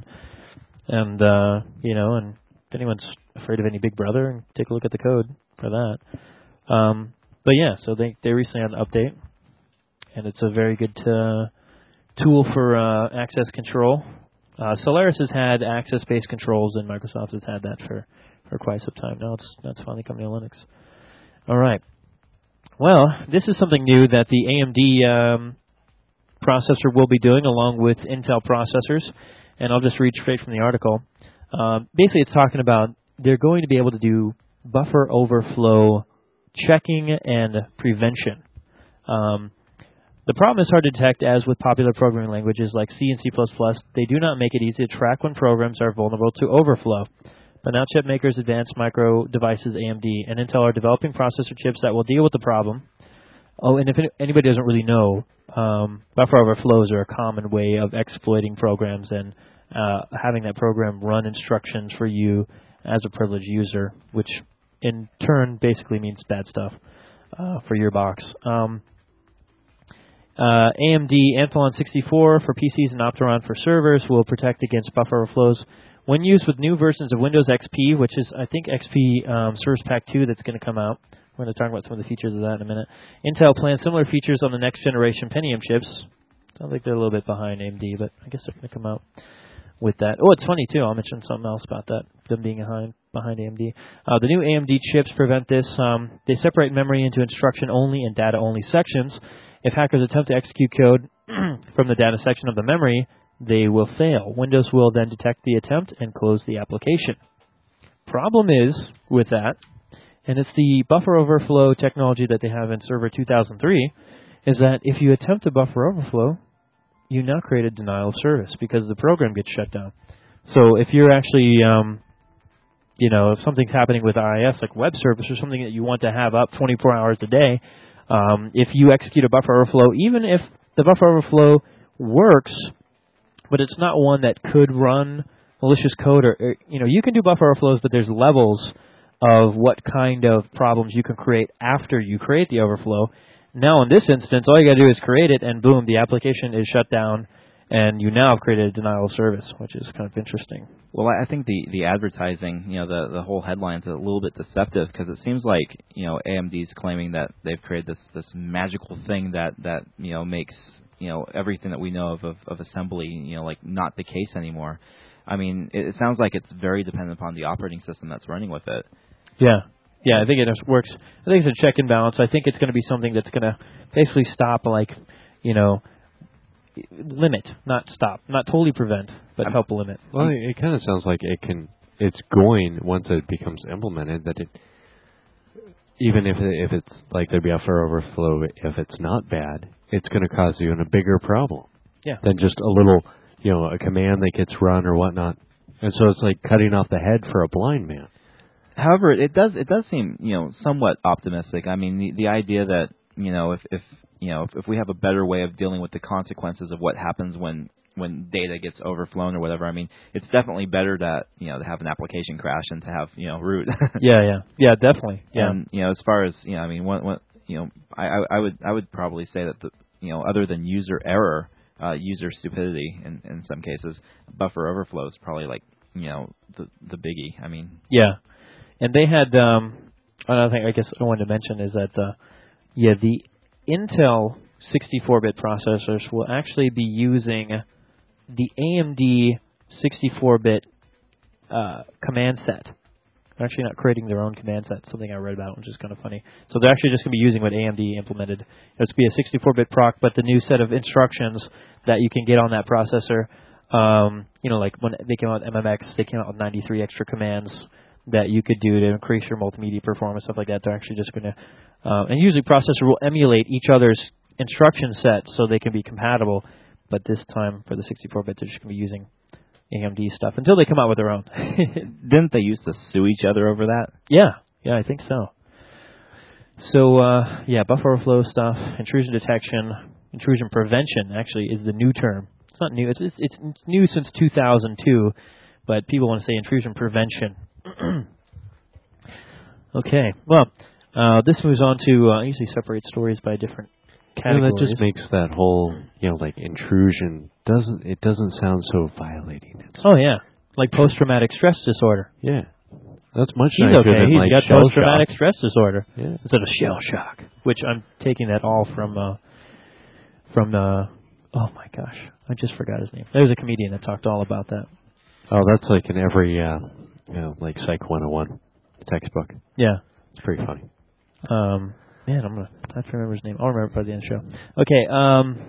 if anyone's afraid of any Big Brother, take a look at the code for that. But yeah, so they recently had an update, and it's a very good tool for access control. Solaris has had access-based controls, and Microsoft has had that for quite some time now. That's finally coming to Linux. All right. Well, this is something new that the AMD processor will be doing along with Intel processors, and I'll just read straight from the article. Basically, it's talking about they're going to be able to do buffer overflow checking and prevention. The problem is hard to detect, as with popular programming languages like C and C++. They do not make it easy to track when programs are vulnerable to overflow. But now chip makers Advanced Micro Devices, AMD, and Intel are developing processor chips that will deal with the problem. Oh, and if anybody doesn't really know, buffer overflows are a common way of exploiting programs and having that program run instructions for you as a privileged user, which in turn basically means bad stuff for your box. AMD Athlon 64 for PCs and Opteron for servers will protect against buffer overflows when used with new versions of Windows XP, which is, I think, XP Service Pack 2 that's going to come out. We're going to talk about some of the features of that in a minute. Intel plans similar features on the next generation Pentium chips. Sounds like they're a little bit behind AMD, but I guess they're going to come out with that. Oh, it's funny, too. I'll mention something else about that, them being behind AMD. The new AMD chips prevent this. They separate memory into instruction-only and data-only sections. If hackers attempt to execute code from the data section of the memory, they will fail. Windows will then detect the attempt and close the application. Problem is, with that, and it's the buffer overflow technology that they have in Server 2003, is that if you attempt a buffer overflow, you now create a denial of service because the program gets shut down. So if you're actually, if something's happening with IIS, like web service or something that you want to have up 24 hours a day, if you execute a buffer overflow, even if the buffer overflow works, but it's not one that could run malicious code, or you can do buffer overflows, but there's levels of what kind of problems you can create after you create the overflow. Now, in this instance, all you got to do is create it, and boom, the application is shut down, and you now have created a denial of service, which is kind of interesting. Well, I think the advertising, the whole headline's a little bit deceptive because it seems like, AMD's claiming that they've created this magical thing that makes, everything that we know of assembly, like not the case anymore. I mean, it sounds like it's very dependent upon the operating system that's running with it. Yeah. Yeah, I think it just works. I think it's a check and balance. I think it's going to be something that's going to basically stop, limit, not stop, not totally prevent, but help limit. Well, it kind of sounds like it's going, once it becomes implemented, that it, even if it's like the buffer overflow, if it's not bad, it's going to cause you a bigger problem. Yeah. Than just a little, a command that gets run or whatnot. And so it's like cutting off the head for a blind man. However, it does seem, somewhat optimistic. I mean, the idea that, if we have a better way of dealing with the consequences of what happens when data gets overflown or whatever, I mean, it's definitely better to have an application crash and to have, root. Yeah, definitely. Yeah. And, as far as, I mean, I would probably say that other than user error, user stupidity in some cases, buffer overflow is probably like, the biggie. I mean. Yeah. And they had, another thing I guess I wanted to mention is that, the Intel 64-bit processors will actually be using the AMD 64-bit command set. They're actually not creating their own command set, something I read about, which is kind of funny. So they're actually just going to be using what AMD implemented. It's going to be a 64-bit proc, but the new set of instructions that you can get on that processor, like when they came out with MMX, they came out with 93 extra commands that you could do to increase your multimedia performance, stuff like that. They're actually just going to, and usually processor will emulate each other's instruction set so they can be compatible, but this time for the 64-bit, they're just going to be using AMD stuff until they come out with their own. Didn't they used to sue each other over that? Yeah, I think so. So, buffer overflow stuff, intrusion detection, intrusion prevention actually is the new term. It's not new. It's new since 2002, but people want to say intrusion prevention. Okay. Well, this moves on to I usually separate stories by different categories. That just makes that whole intrusion doesn't sound so violating. Oh yeah, like post-traumatic stress disorder. Yeah, that's much He's nicer okay. than He's like got shell post-traumatic shock. stress disorder instead of shell shock, which I'm taking that all from oh my gosh, I just forgot his name. There was a comedian that talked all about that. Oh, that's like in every like Psych 101 textbook. Yeah, it's pretty funny. Man, I have to remember his name. I'll remember by the end of the show.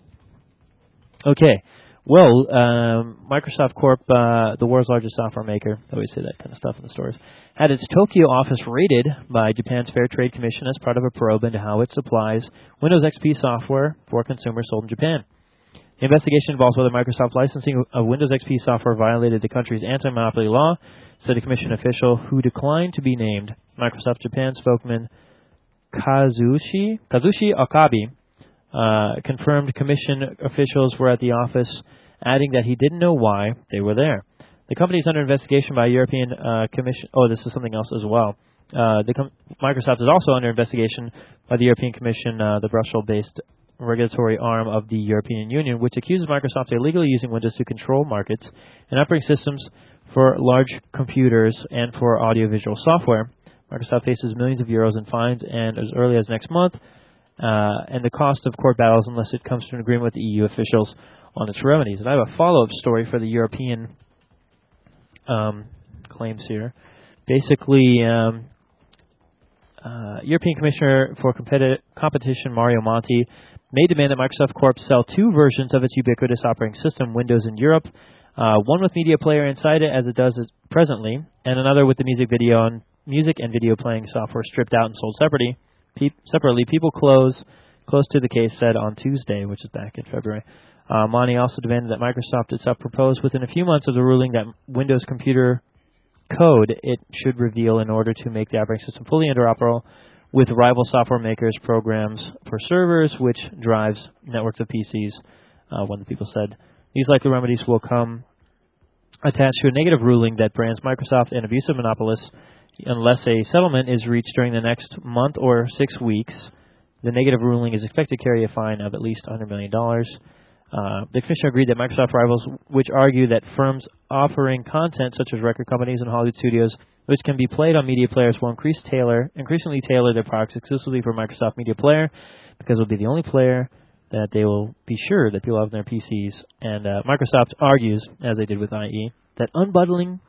Okay. Well, Microsoft Corp, the world's largest software maker, I always say that kind of stuff in the stories, had its Tokyo office raided by Japan's Fair Trade Commission as part of a probe into how it supplies Windows XP software for consumers sold in Japan. The investigation involves whether Microsoft licensing of Windows XP software violated the country's anti-monopoly law, said a commission official who declined to be named. Microsoft Japan spokesman Kazushi Okabe confirmed commission officials were at the office, adding that he didn't know why they were there. The company is under investigation by a European Commission. Oh, this is something else as well. Microsoft is also under investigation by the European Commission, the Brussels-based regulatory arm of the European Union, which accuses Microsoft of illegally using Windows to control markets and operating systems for large computers and for audiovisual software. Microsoft faces millions of euros in fines and as early as next month, and the cost of court battles unless it comes to an agreement with the EU officials on its remedies. And I have a follow-up story for the European claims here. Basically, European Commissioner for Competition Mario Monti may demand that Microsoft Corp sell two versions of its ubiquitous operating system, Windows, in Europe, one with Media Player inside it, as it does presently, and another with the music and video playing software stripped out and sold separately. People close to the case said on Tuesday, which is back in February. Monti also demanded that Microsoft itself propose within a few months of the ruling that Windows computer code it should reveal in order to make the operating system fully interoperable with rival software makers' programs for servers, which drives networks of PCs, one of the people said. These likely remedies will come attached to a negative ruling that brands Microsoft an abusive monopolist unless a settlement is reached during the next month or 6 weeks. The negative ruling is expected to carry a fine of at least $100 million. The commissioner agreed that Microsoft rivals, which argue that firms offering content such as record companies and Hollywood studios, which can be played on media players, will increasingly tailor their products exclusively for Microsoft Media Player, because it will be the only player that they will be sure that people have on their PCs. And Microsoft argues, as they did with IE, that unbundling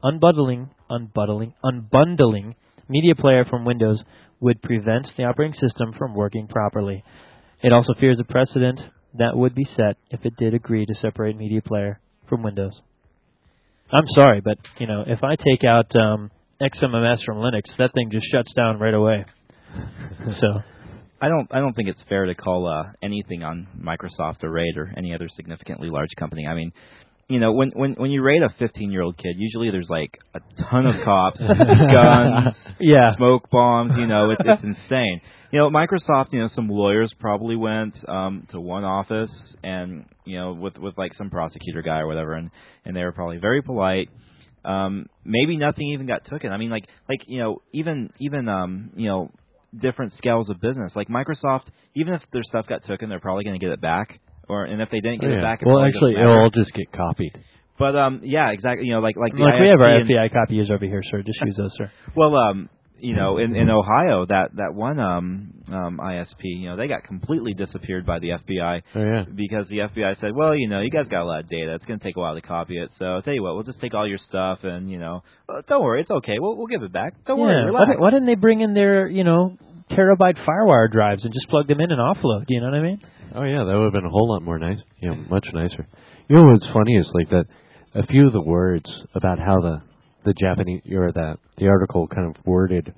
Media Player from Windows would prevent the operating system from working properly. It also fears a precedent that would be set if it did agree to separate Media Player from Windows. I'm sorry, but if I take out XMMS from Linux, that thing just shuts down right away. So I don't think it's fair to call anything on Microsoft a raid or any other significantly large company. I mean, when you raid a 15-year-old kid, usually there's like a ton of cops, guns, smoke bombs. It's insane. Microsoft, some lawyers probably went to one office and with like some prosecutor guy or whatever, and they were probably very polite. Maybe nothing even got taken. I mean, even different scales of business. Like Microsoft, even if their stuff got taken, they're probably going to get it back. And if they didn't get it back, it'll all just get copied. But exactly. Like we have our FBI copiers over here, sir. Just use those, sir. Well, in Ohio, that one ISP, they got completely disappeared by the FBI. Oh, yeah. Because the FBI said, well, you guys got a lot of data. It's going to take a while to copy it. So I'll tell you what, we'll just take all your stuff and don't worry, it's okay. We'll give it back. Don't worry, relax. Why didn't they bring in their terabyte FireWire drives and just plug them in and offload? Do you know what I mean? Oh yeah, that would have been a whole lot more nice. Much nicer. What's funny is like that. A few of the words about how the Japanese or the article kind of worded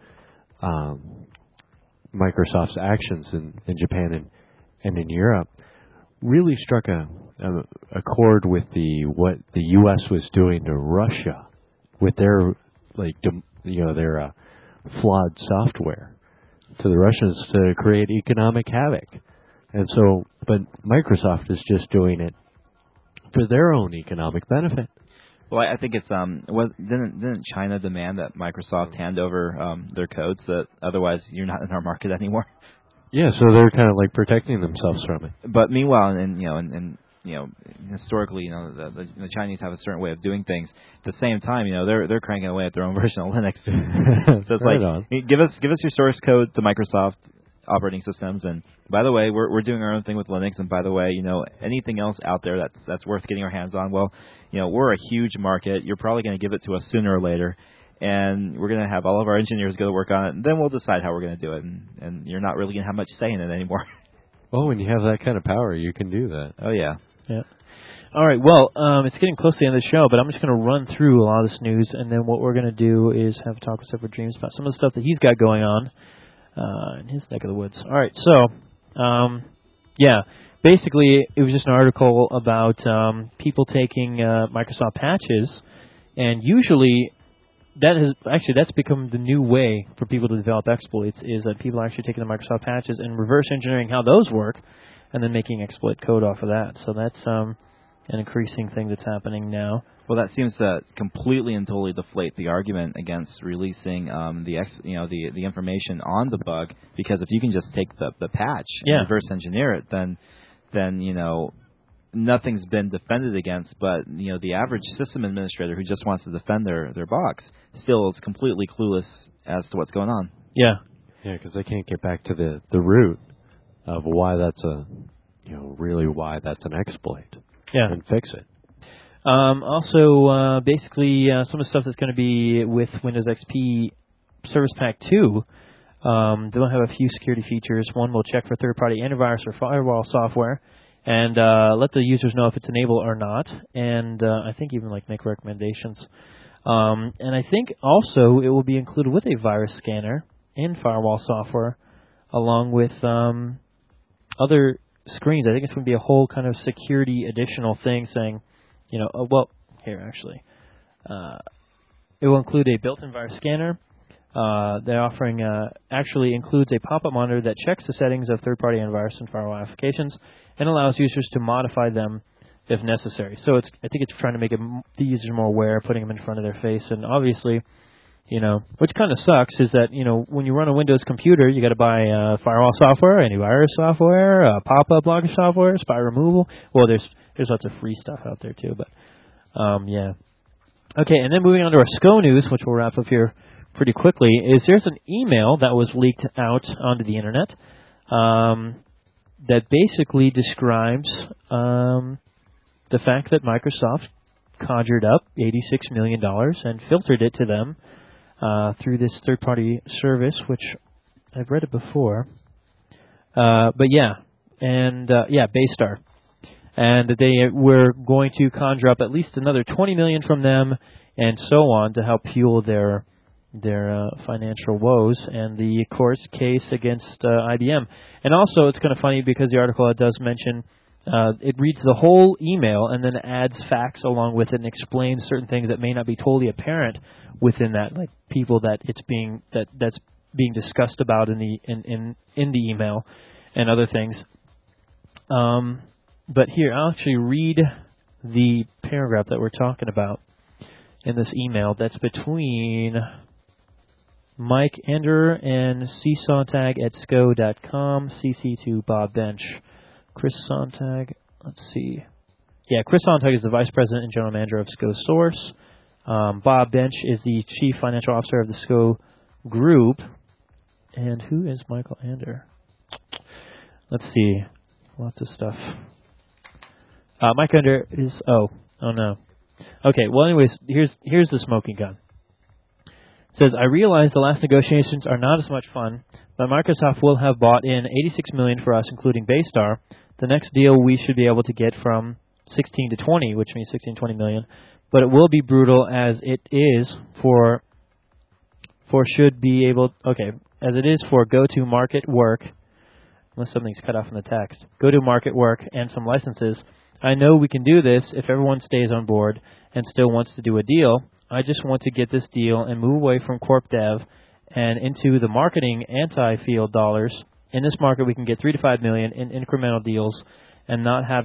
Microsoft's actions in Japan and in Europe really struck a chord with what the U.S. was doing to Russia with their their flawed software to the Russians to create economic havoc. And so, but Microsoft is just doing it for their own economic benefit. Well, I think it's didn't China demand that Microsoft hand over their codes, that otherwise you're not in our market anymore? Yeah, so they're kind of like protecting themselves from it. But meanwhile, and historically, the Chinese have a certain way of doing things. At the same time, they're cranking away at their own version of Linux. So it's like, give us your source code to Microsoft operating systems, and by the way, we're doing our own thing with Linux, and by the way, anything else out there that's worth getting our hands on, well, we're a huge market. You're probably going to give it to us sooner or later, and we're going to have all of our engineers go to work on it, and then we'll decide how we're going to do it, and you're not really going to have much say in it anymore. Well, when you have that kind of power, you can do that. Oh, yeah. Yeah. All right, well, it's getting close to the end of the show, but I'm just going to run through a lot of this news, and then what we're going to do is have a talk with Separate Dreams about some of the stuff that he's got going on in his neck of the woods. All right, so, basically it was just an article about people taking Microsoft patches, and usually that's become the new way for people to develop exploits, is that people are actually taking the Microsoft patches and reverse engineering how those work, and then making exploit code off of that. So that's an increasing thing that's happening now. Well, that seems to completely and totally deflate the argument against releasing the information on the bug, because if you can just take the patch and reverse engineer it, then nothing's been defended against. But the average system administrator who just wants to defend their box still is completely clueless as to what's going on. Yeah, because they can't get back to the root of why that's why that's an exploit. Yeah, and fix it. Also, basically, some of the stuff that's going to be with Windows XP Service Pack 2, they'll have a few security features. One will check for third-party antivirus or firewall software, and let the users know if it's enabled or not, and I think even make recommendations. And I think also it will be included with a virus scanner and firewall software, along with other screens. I think it's going to be a whole kind of security additional thing saying, it will include a built-in virus scanner. They're offering actually includes a pop-up monitor that checks the settings of third-party antivirus and firewall applications and allows users to modify them if necessary. So I think it's trying to make the users more aware, putting them in front of their face. And obviously, which kind of sucks is that, when you run a Windows computer, you got to buy firewall software, antivirus software, pop-up blocker software, spy removal. Well, there's lots of free stuff out there too, but yeah. Okay, and then moving on to our SCO news, which we'll wrap up here pretty quickly, is there's an email that was leaked out onto the internet that basically describes the fact that Microsoft conjured up $86 million and filtered it to them through this third-party service, which I've read it before. But yeah, and Baystar. And they were going to conjure up at least another $20 million from them and so on to help fuel their financial woes and the court case against IBM. And also, it's kind of funny because the article does mention it reads the whole email and then adds facts along with it and explains certain things that may not be totally apparent within that, like people that that's being discussed about in the email and other things. But here, I'll actually read the paragraph that we're talking about in this email that's between Mike Ender and csontag at sco.com, CC to Bob Bench. Chris Sontag, let's see. Yeah, Chris Sontag is the Vice President and General Manager of SCO Source. Bob Bench is the Chief Financial Officer of the SCO Group. And who is Michael Ender? Let's see. Lots of stuff. Mike Ender is... Oh no. Okay, well, anyways, here's the smoking gun. It says, I realize the last negotiations are not as much fun, but Microsoft will have bought in $86 million for us, including Baystar. The next deal we should be able to get from 16 to 20, which means 16 to 20 million. But it will be brutal as it is for go-to-market work, unless something's cut off in the text, go-to-market work and some licenses. I know we can do this if everyone stays on board and still wants to do a deal. I just want to get this deal and move away from corp dev and into the marketing anti-field dollars. In this market, we can get 3 to 5 million in incremental deals and not have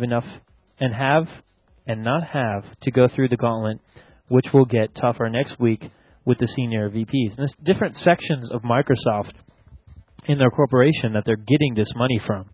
to go through the gauntlet, which will get tougher next week with the senior VPs. And there's different sections of Microsoft in their corporation that they're getting this money from.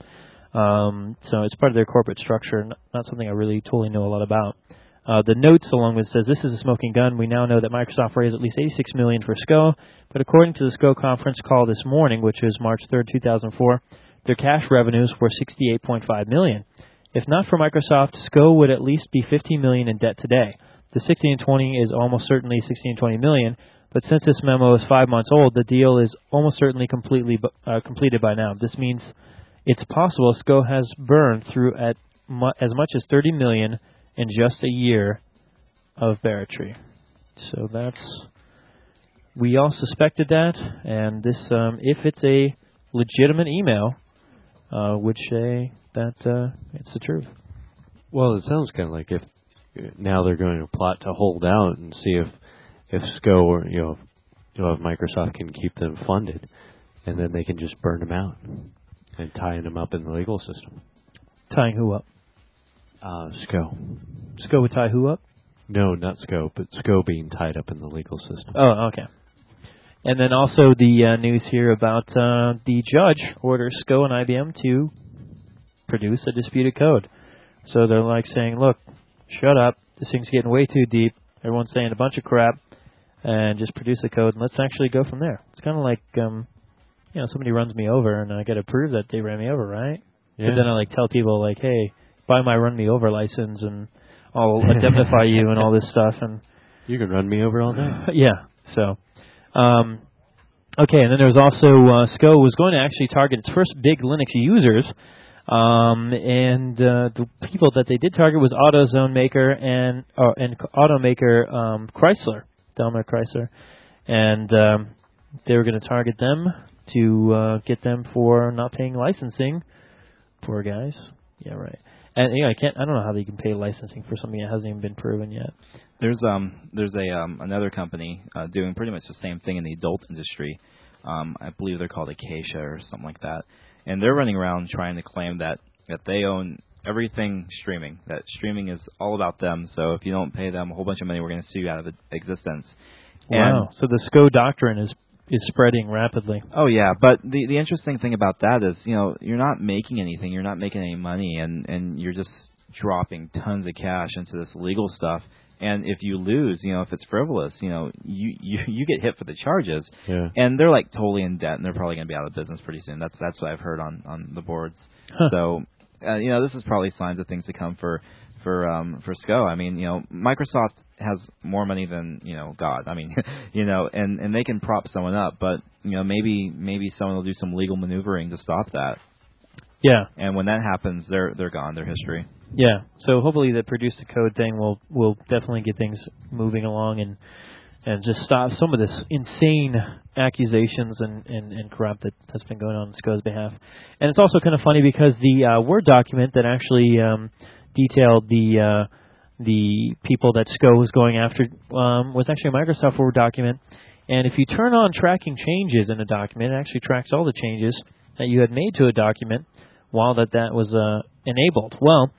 So it's part of their corporate structure, not something I really totally know a lot about. The notes along with says, this is a smoking gun. We now know that Microsoft raised at least $86 million for SCO, but according to the SCO conference call this morning, which is March 3rd, 2004, their cash revenues were $68.5 million. If not for Microsoft, SCO would at least be $15 million in debt today. The 16 and 20 is almost certainly 16 and 20 million, but since this memo is 5 months old, the deal is almost certainly completed by now. This means it's possible SCO has burned through as much as 30 million in just a year of Barratry. So we all suspected that, and this, if it's a legitimate email, would say that it's the truth. Well, it sounds kind of like if now they're going to plot to hold out and see if SCO or if Microsoft can keep them funded, and then they can just burn them out and tying them up in the legal system. Tying who up? SCO. SCO would tie who up? No, not SCO, but SCO being tied up in the legal system. Oh, okay. And then also the news here about the judge orders SCO and IBM to produce a disputed code. So they're like saying, look, shut up. This thing's getting way too deep. Everyone's saying a bunch of crap. And just produce the code, and let's actually go from there. It's kind of like, somebody runs me over, and I got to prove that they ran me over, right? Yeah. But then I tell people, hey, buy my run me over license, and I'll indemnify you and all this stuff. And you can run me over all day. Yeah. So, okay, and then there was also SCO was going to actually target its first big Linux users. And the people that they did target was AutoZone maker and automaker Chrysler, Daimler Chrysler, and they were going to target them to get them for not paying licensing. Poor guys. Yeah, right. And I don't know how they can pay licensing for something that hasn't even been proven yet. There's another company doing pretty much the same thing in the adult industry. I believe they're called Acacia or something like that. And they're running around trying to claim that they own everything streaming, that streaming is all about them. So if you don't pay them a whole bunch of money, we're going to sue you out of existence. Wow. So the SCO doctrine is spreading rapidly. Oh yeah, but the interesting thing about that is, you're not making anything, you're not making any money, and you're just dropping tons of cash into this legal stuff. And if you lose, if it's frivolous, you get hit for the charges. Yeah. And they're like totally in debt, and they're probably going to be out of business pretty soon. That's what I've heard on the boards. Huh. So, this is probably signs of things to come for SCO. I mean, Microsoft has more money than God. I mean, and they can prop someone up, but maybe someone will do some legal maneuvering to stop that. Yeah. And when that happens, they're gone. They're history. Yeah. So hopefully the produce the code thing will definitely get things moving along and just stop some of this insane accusations and crap that has been going on SCO's behalf. And it's also kind of funny because the Word document that actually detailed the people that SCO was going after was actually a Microsoft Word document. And if you turn on tracking changes in a document, it actually tracks all the changes that you had made to a document while that was enabled. Well,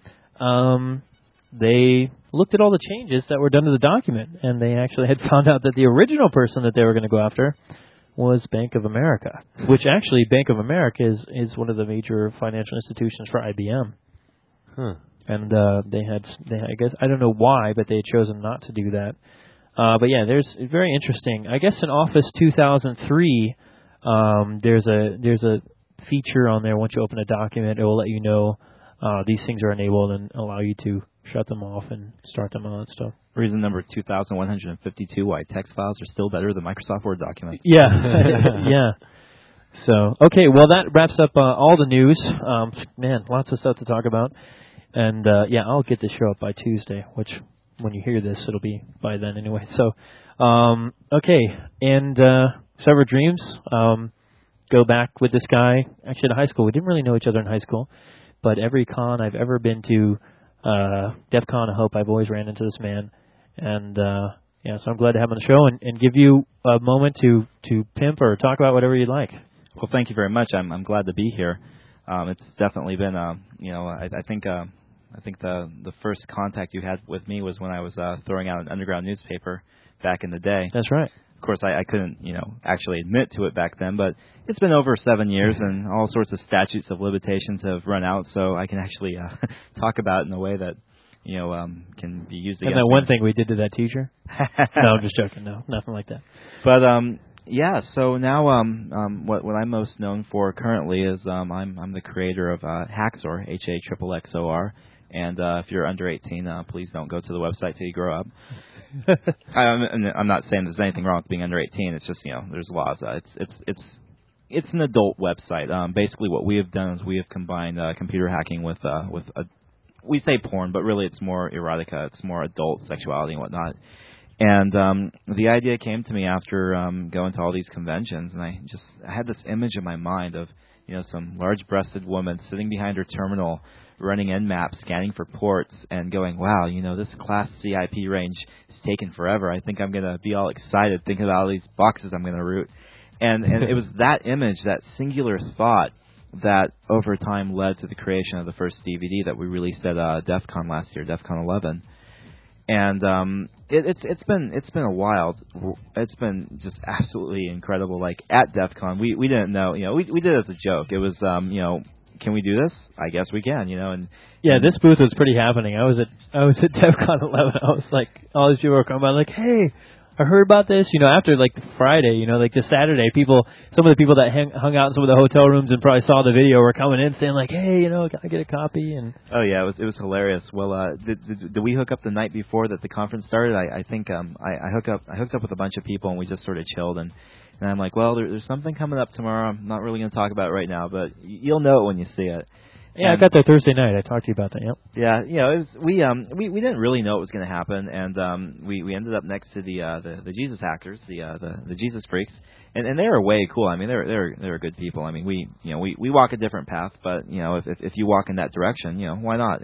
they looked at all the changes that were done to the document, and they actually had found out that the original person that they were going to go after was Bank of America, which actually Bank of America is one of the major financial institutions for IBM. Huh. And they had, I guess, I don't know why, but they had chosen not to do that. But yeah, there's very interesting. I guess in Office 2003, there's a feature on there. Once you open a document, it will let you know these things are enabled and allow you to shut them off and start them and all that stuff. Reason number 2152 why text files are still better than Microsoft Word documents. Yeah, yeah. So, okay, well, that wraps up all the news. Man, lots of stuff to talk about. And, yeah, I'll get this show up by Tuesday, which when you hear this, it'll be by then anyway. So, okay, and Severed Dreams, go back with this guy, actually to high school. We didn't really know each other in high school, but every con I've ever been to, DEF CON, I hope, I've always ran into this man. And, yeah, so I'm glad to have him on the show and give you a moment to pimp or talk about whatever you'd like. Well, thank you very much. I'm glad to be here. It's definitely been, I think the first contact you had with me was when I was throwing out an underground newspaper back in the day. That's right. Of course, I couldn't, actually admit to it back then, but it's been over 7 years, and all sorts of statutes of limitations have run out, so I can actually talk about it in a way that, can be used against And that me. one thing we did to that teacher? No, I'm just joking. No, nothing like that. But, yeah, so now what I'm most known for currently is I'm the creator of Haxor, HAXXXOR, and if you're under 18, please don't go to the website till you grow up. I'm not saying there's anything wrong with being under 18. It's just there's laws. It's an adult website. Basically, what we have done is we have combined computer hacking with we say porn, but really it's more erotica. It's more adult sexuality and whatnot. And the idea came to me after going to all these conventions, and I had this image in my mind of some large-breasted woman sitting behind her terminal, running Nmap, scanning for ports, and going, wow, this class C IP range is taking forever. I think I'm going to be all excited thinking about all these boxes I'm going to root. And it was that image, that singular thought, that over time led to the creation of the first DVD that we released at DEF CON last year, DEF CON 11. And it's been a wild. It's been just absolutely incredible. Like at DEF CON, we didn't know. We did it as a joke. It was can we do this? I guess we can. And yeah, this booth was pretty happening. I was at DEF CON 11. I was like, all these people were coming by, like, hey, I heard about this. After like Friday, like the Saturday, some of the people that hung out in some of the hotel rooms and probably saw the video were coming in saying like, hey, can I get a copy? And oh yeah, it was hilarious. Well, did we hook up the night before that the conference started? I think I hooked up with a bunch of people and we just sort of chilled and I'm like, well, there's something coming up tomorrow. I'm not really going to talk about it right now, but you'll know it when you see it. Yeah, I got there Thursday night. I talked to you about that. Yep. Yeah, it was, we didn't really know what was going to happen, and we ended up next to the Jesus hackers, the Jesus freaks, and they were way cool. I mean, they're good people. I mean, we walk a different path, but if you walk in that direction, why not?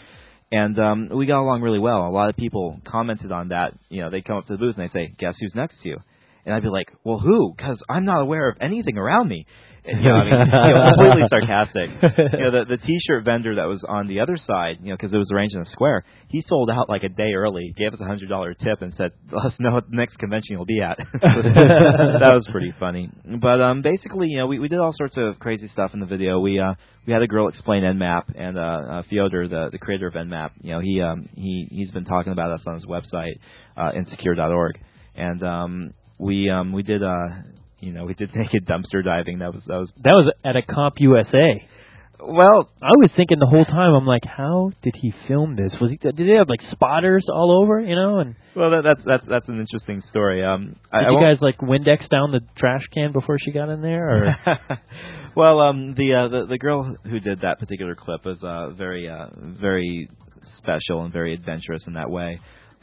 And we got along really well. A lot of people commented on that. They come up to the booth and they say, "Guess who's next to you?" And I'd be like, well, who? Because I'm not aware of anything around me. And, completely sarcastic. The T-shirt vendor that was on the other side, because it was arranged in a square, he sold out like a day early, gave us a $100 tip, and said, let us know what the next convention you'll be at. That was pretty funny. But basically, we did all sorts of crazy stuff in the video. We had a girl explain Nmap, and Fyodor, the creator of Nmap, he's been talking about us on his website, insecure.org. And we did naked dumpster diving. That was at a Comp USA. Well, I was thinking the whole time, I'm like, how did he film this? Did they have like spotters all over, And well, that's an interesting story. Did you guys like Windex down the trash can before she got in there, or? Well, the girl who did that particular clip was very very special and very adventurous in that way.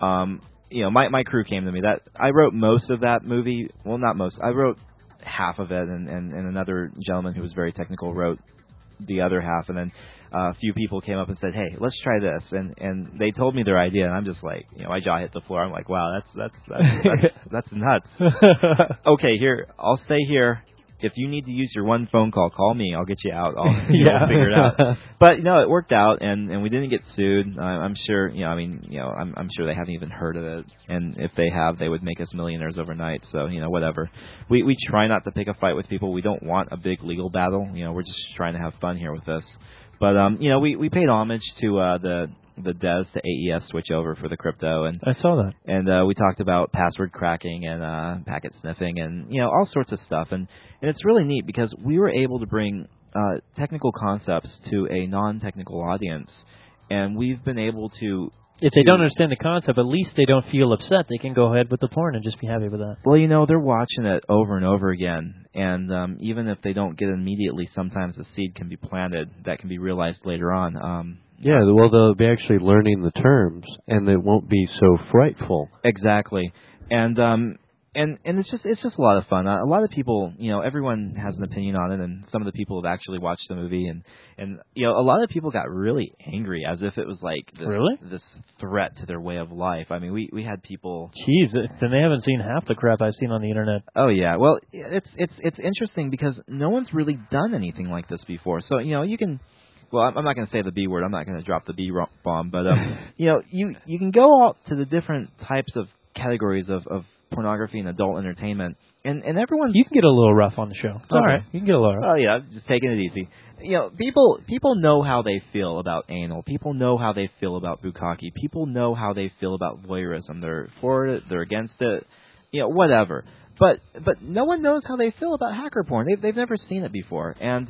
My crew came to me. That I wrote most of that movie. Well, not most. I wrote half of it, and another gentleman who was very technical wrote the other half. And then a few people came up and said, "Hey, let's try this." And they told me their idea, and I'm just like, my jaw hit the floor. I'm like, "Wow, that's nuts." Okay, here, I'll stay here. If you need to use your one phone call, call me. I'll get you out. I'll figure it out. But it worked out, and we didn't get sued. I'm sure. I'm sure they haven't even heard of it. And if they have, they would make us millionaires overnight. So whatever. We try not to pick a fight with people. We don't want a big legal battle. We're just trying to have fun here with this. But we paid homage to the DES to AES switchover for the crypto, and I saw that. And we talked about password cracking and packet sniffing and all sorts of stuff, and it's really neat because we were able to bring technical concepts to a non-technical audience, and we've been able to. If they don't understand the concept, at least they don't feel upset. They can go ahead with the porn and just be happy with that. Well, they're watching it over and over again, and even if they don't get it immediately, sometimes a seed can be planted that can be realized later on. Yeah, well, they'll be actually learning the terms, and it won't be so frightful. Exactly, and it's just a lot of fun. A lot of people, everyone has an opinion on it, and some of the people have actually watched the movie, and a lot of people got really angry, as if it was like this threat to their way of life. I mean, we had people. Jeez, then they haven't seen half the crap I've seen on the internet. Oh yeah, well, it's interesting because no one's really done anything like this before. So you can. Well, I'm not going to say the B word. I'm not going to drop the B bomb. But, you can go out to the different types of categories of pornography and adult entertainment, and everyone. You can get a little rough on the show. All right. You can get a little rough. Oh, yeah, just taking it easy. People know how they feel about anal. People know how they feel about bukkake. People know how they feel about voyeurism. They're for it. They're against it. Whatever. But no one knows how they feel about hacker porn. They've never seen it before, And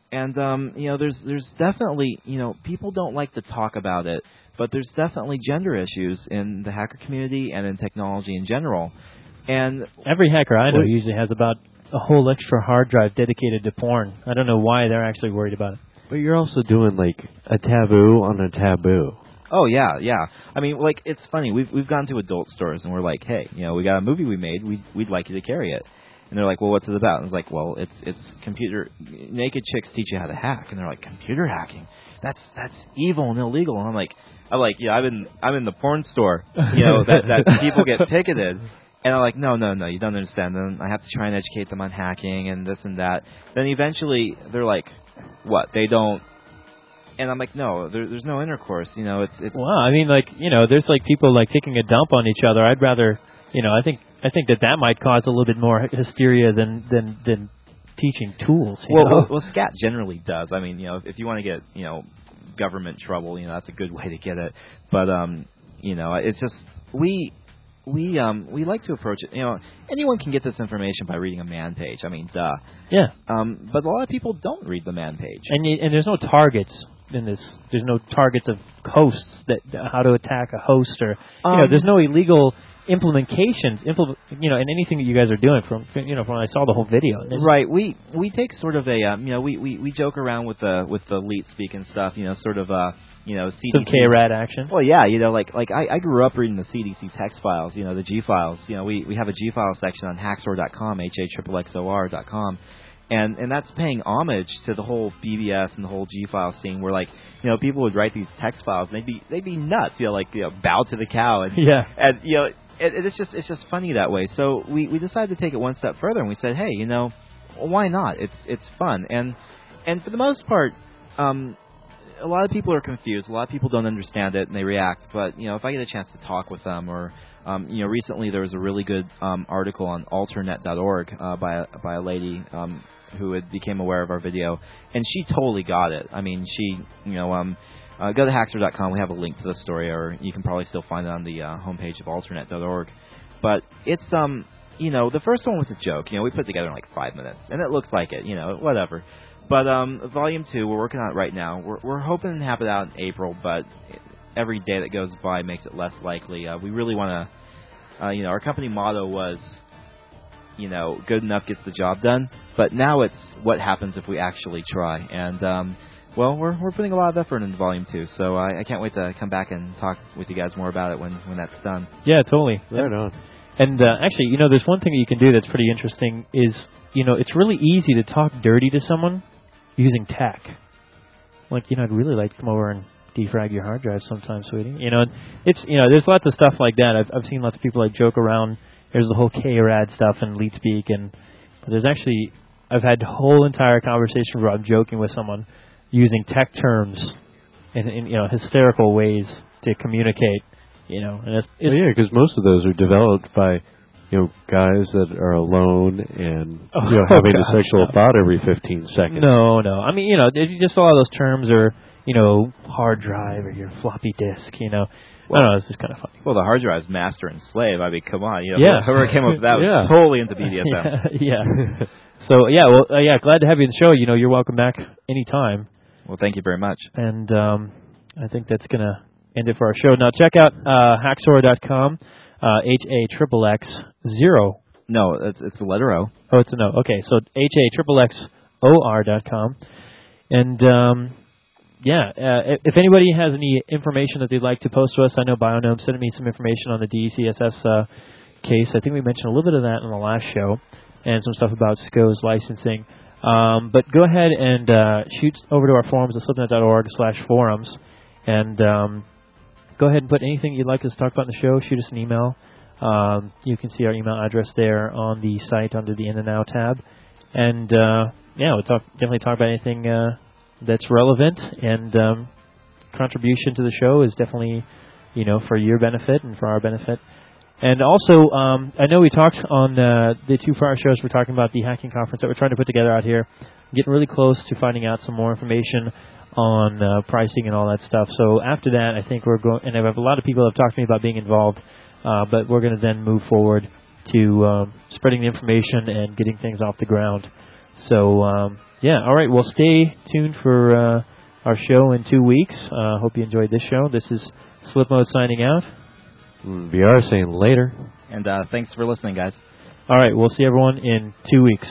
there's definitely, people don't like to talk about it, but there's definitely gender issues in the hacker community and in technology in general. And every hacker I know usually has about a whole extra hard drive dedicated to porn. I don't know why they're actually worried about it. But you're also doing like a taboo on a taboo. Oh yeah. I mean, like, it's funny. We've gone to adult stores and we're like, hey, we got a movie we made. We'd like you to carry it. And they're like, well, what's it about? And it's like, well, it's computer. Naked chicks teach you how to hack. And they're like, computer hacking? That's evil and illegal. And I'm like, yeah, I'm in the porn store. That people get ticketed. And I'm like, no, you don't understand. Then I have to try and educate them on hacking and this and that. Then eventually they're like, what? They don't. And I'm like, no, there's no intercourse. It's. Well, I mean, like, there's like people like taking a dump on each other. I'd rather, I think that might cause a little bit more hysteria than teaching tools. Well, scat generally does. I mean, if you want to get government trouble, that's a good way to get it. But it's just we like to approach it. Anyone can get this information by reading a man page. I mean, duh. Yeah. But a lot of people don't read the man page. And there's no targets in this. There's no targets of hosts that how to attack a host or there's no illegal implementations, in anything that you guys are doing from when I saw the whole video. Right. We take sort of a we joke around with the elite speak and stuff. Sort of CDC. Some K-Rad action. Well, yeah. Like I grew up reading the CDC text files. The G files. We have a G file section on hackzor.com, HAXXOR.com. And that's paying homage to the whole BBS and the whole G-file scene where, like, people would write these text files and they'd be nuts, bow to the cow. And, yeah. And, it's just funny that way. So we decided to take it one step further, and we said, hey, why not? It's fun, and for the most part, a lot of people are confused. A lot of people don't understand it, and they react. But if I get a chance to talk with them, or recently there was a really good article on alternet.org by a lady who became aware of our video, and she totally got it. I mean, she go to Hackster.com. We have a link to the story, or you can probably still find it on the homepage of alternet.org. But it's the first one was a joke. We put it together in like 5 minutes, and it looks like it. Whatever. But Volume 2, we're working on it right now. We're hoping to have it out in April, but every day that goes by makes it less likely. We really want to, our company motto was, good enough gets the job done. But now it's what happens if we actually try. And, we're putting a lot of effort into Volume 2, so I can't wait to come back and talk with you guys more about it when that's done. Yeah, totally. Right on. And actually, there's one thing that you can do that's pretty interesting is, it's really easy to talk dirty to someone using tech. Like, I'd really like to come over and defrag your hard drive sometime, sweetie. It's there's lots of stuff like that. I've seen lots of people like joke around. There's the whole KRAD stuff and LeetSpeak, but there's actually I've had whole entire conversation where I'm joking with someone using tech terms in hysterical ways to communicate. And it's because most of those are developed by guys that are alone and having a sexual thought every 15 seconds. No. I mean, just a lot of those terms are, hard drive or your floppy disk. I don't know. It's just kind of funny. Well, the hard drive's master and slave. I mean, come on. Whoever came up with that was totally into BDSM. Yeah. So glad to have you on the show. You're welcome back anytime. Well, thank you very much. And I think that's going to end it for our show. Now, check out Hacksaw.com, HAXXX0. No, it's the letter O. Oh, it's an O. Okay, so HAXXXOR.com. And, if anybody has any information that they'd like to post to us, I know BioGnome sent me some information on the DECSS case. I think we mentioned a little bit of that in the last show, and some stuff about SCO's licensing. But go ahead and shoot over to our forums at slipnet.org/forums, and go ahead and put anything you'd like us to talk about in the show. Shoot us an email. You can see our email address there on the site under the In and Now tab. And, we'll definitely talk about anything that's relevant, and contribution to the show is definitely, for your benefit and for our benefit. And also, I know we talked on the 2 prior shows, we're talking about the hacking conference that we're trying to put together out here. Getting really close to finding out some more information on pricing and all that stuff. So after that, I think we're going, and I have a lot of people have talked to me about being involved, but we're going to then move forward to spreading the information and getting things off the ground. So, all right, well, stay tuned for our show in 2 weeks. Hope you enjoyed this show. This is Slipmode signing out. VR saying later. And thanks for listening, guys. All right, we'll see everyone in 2 weeks.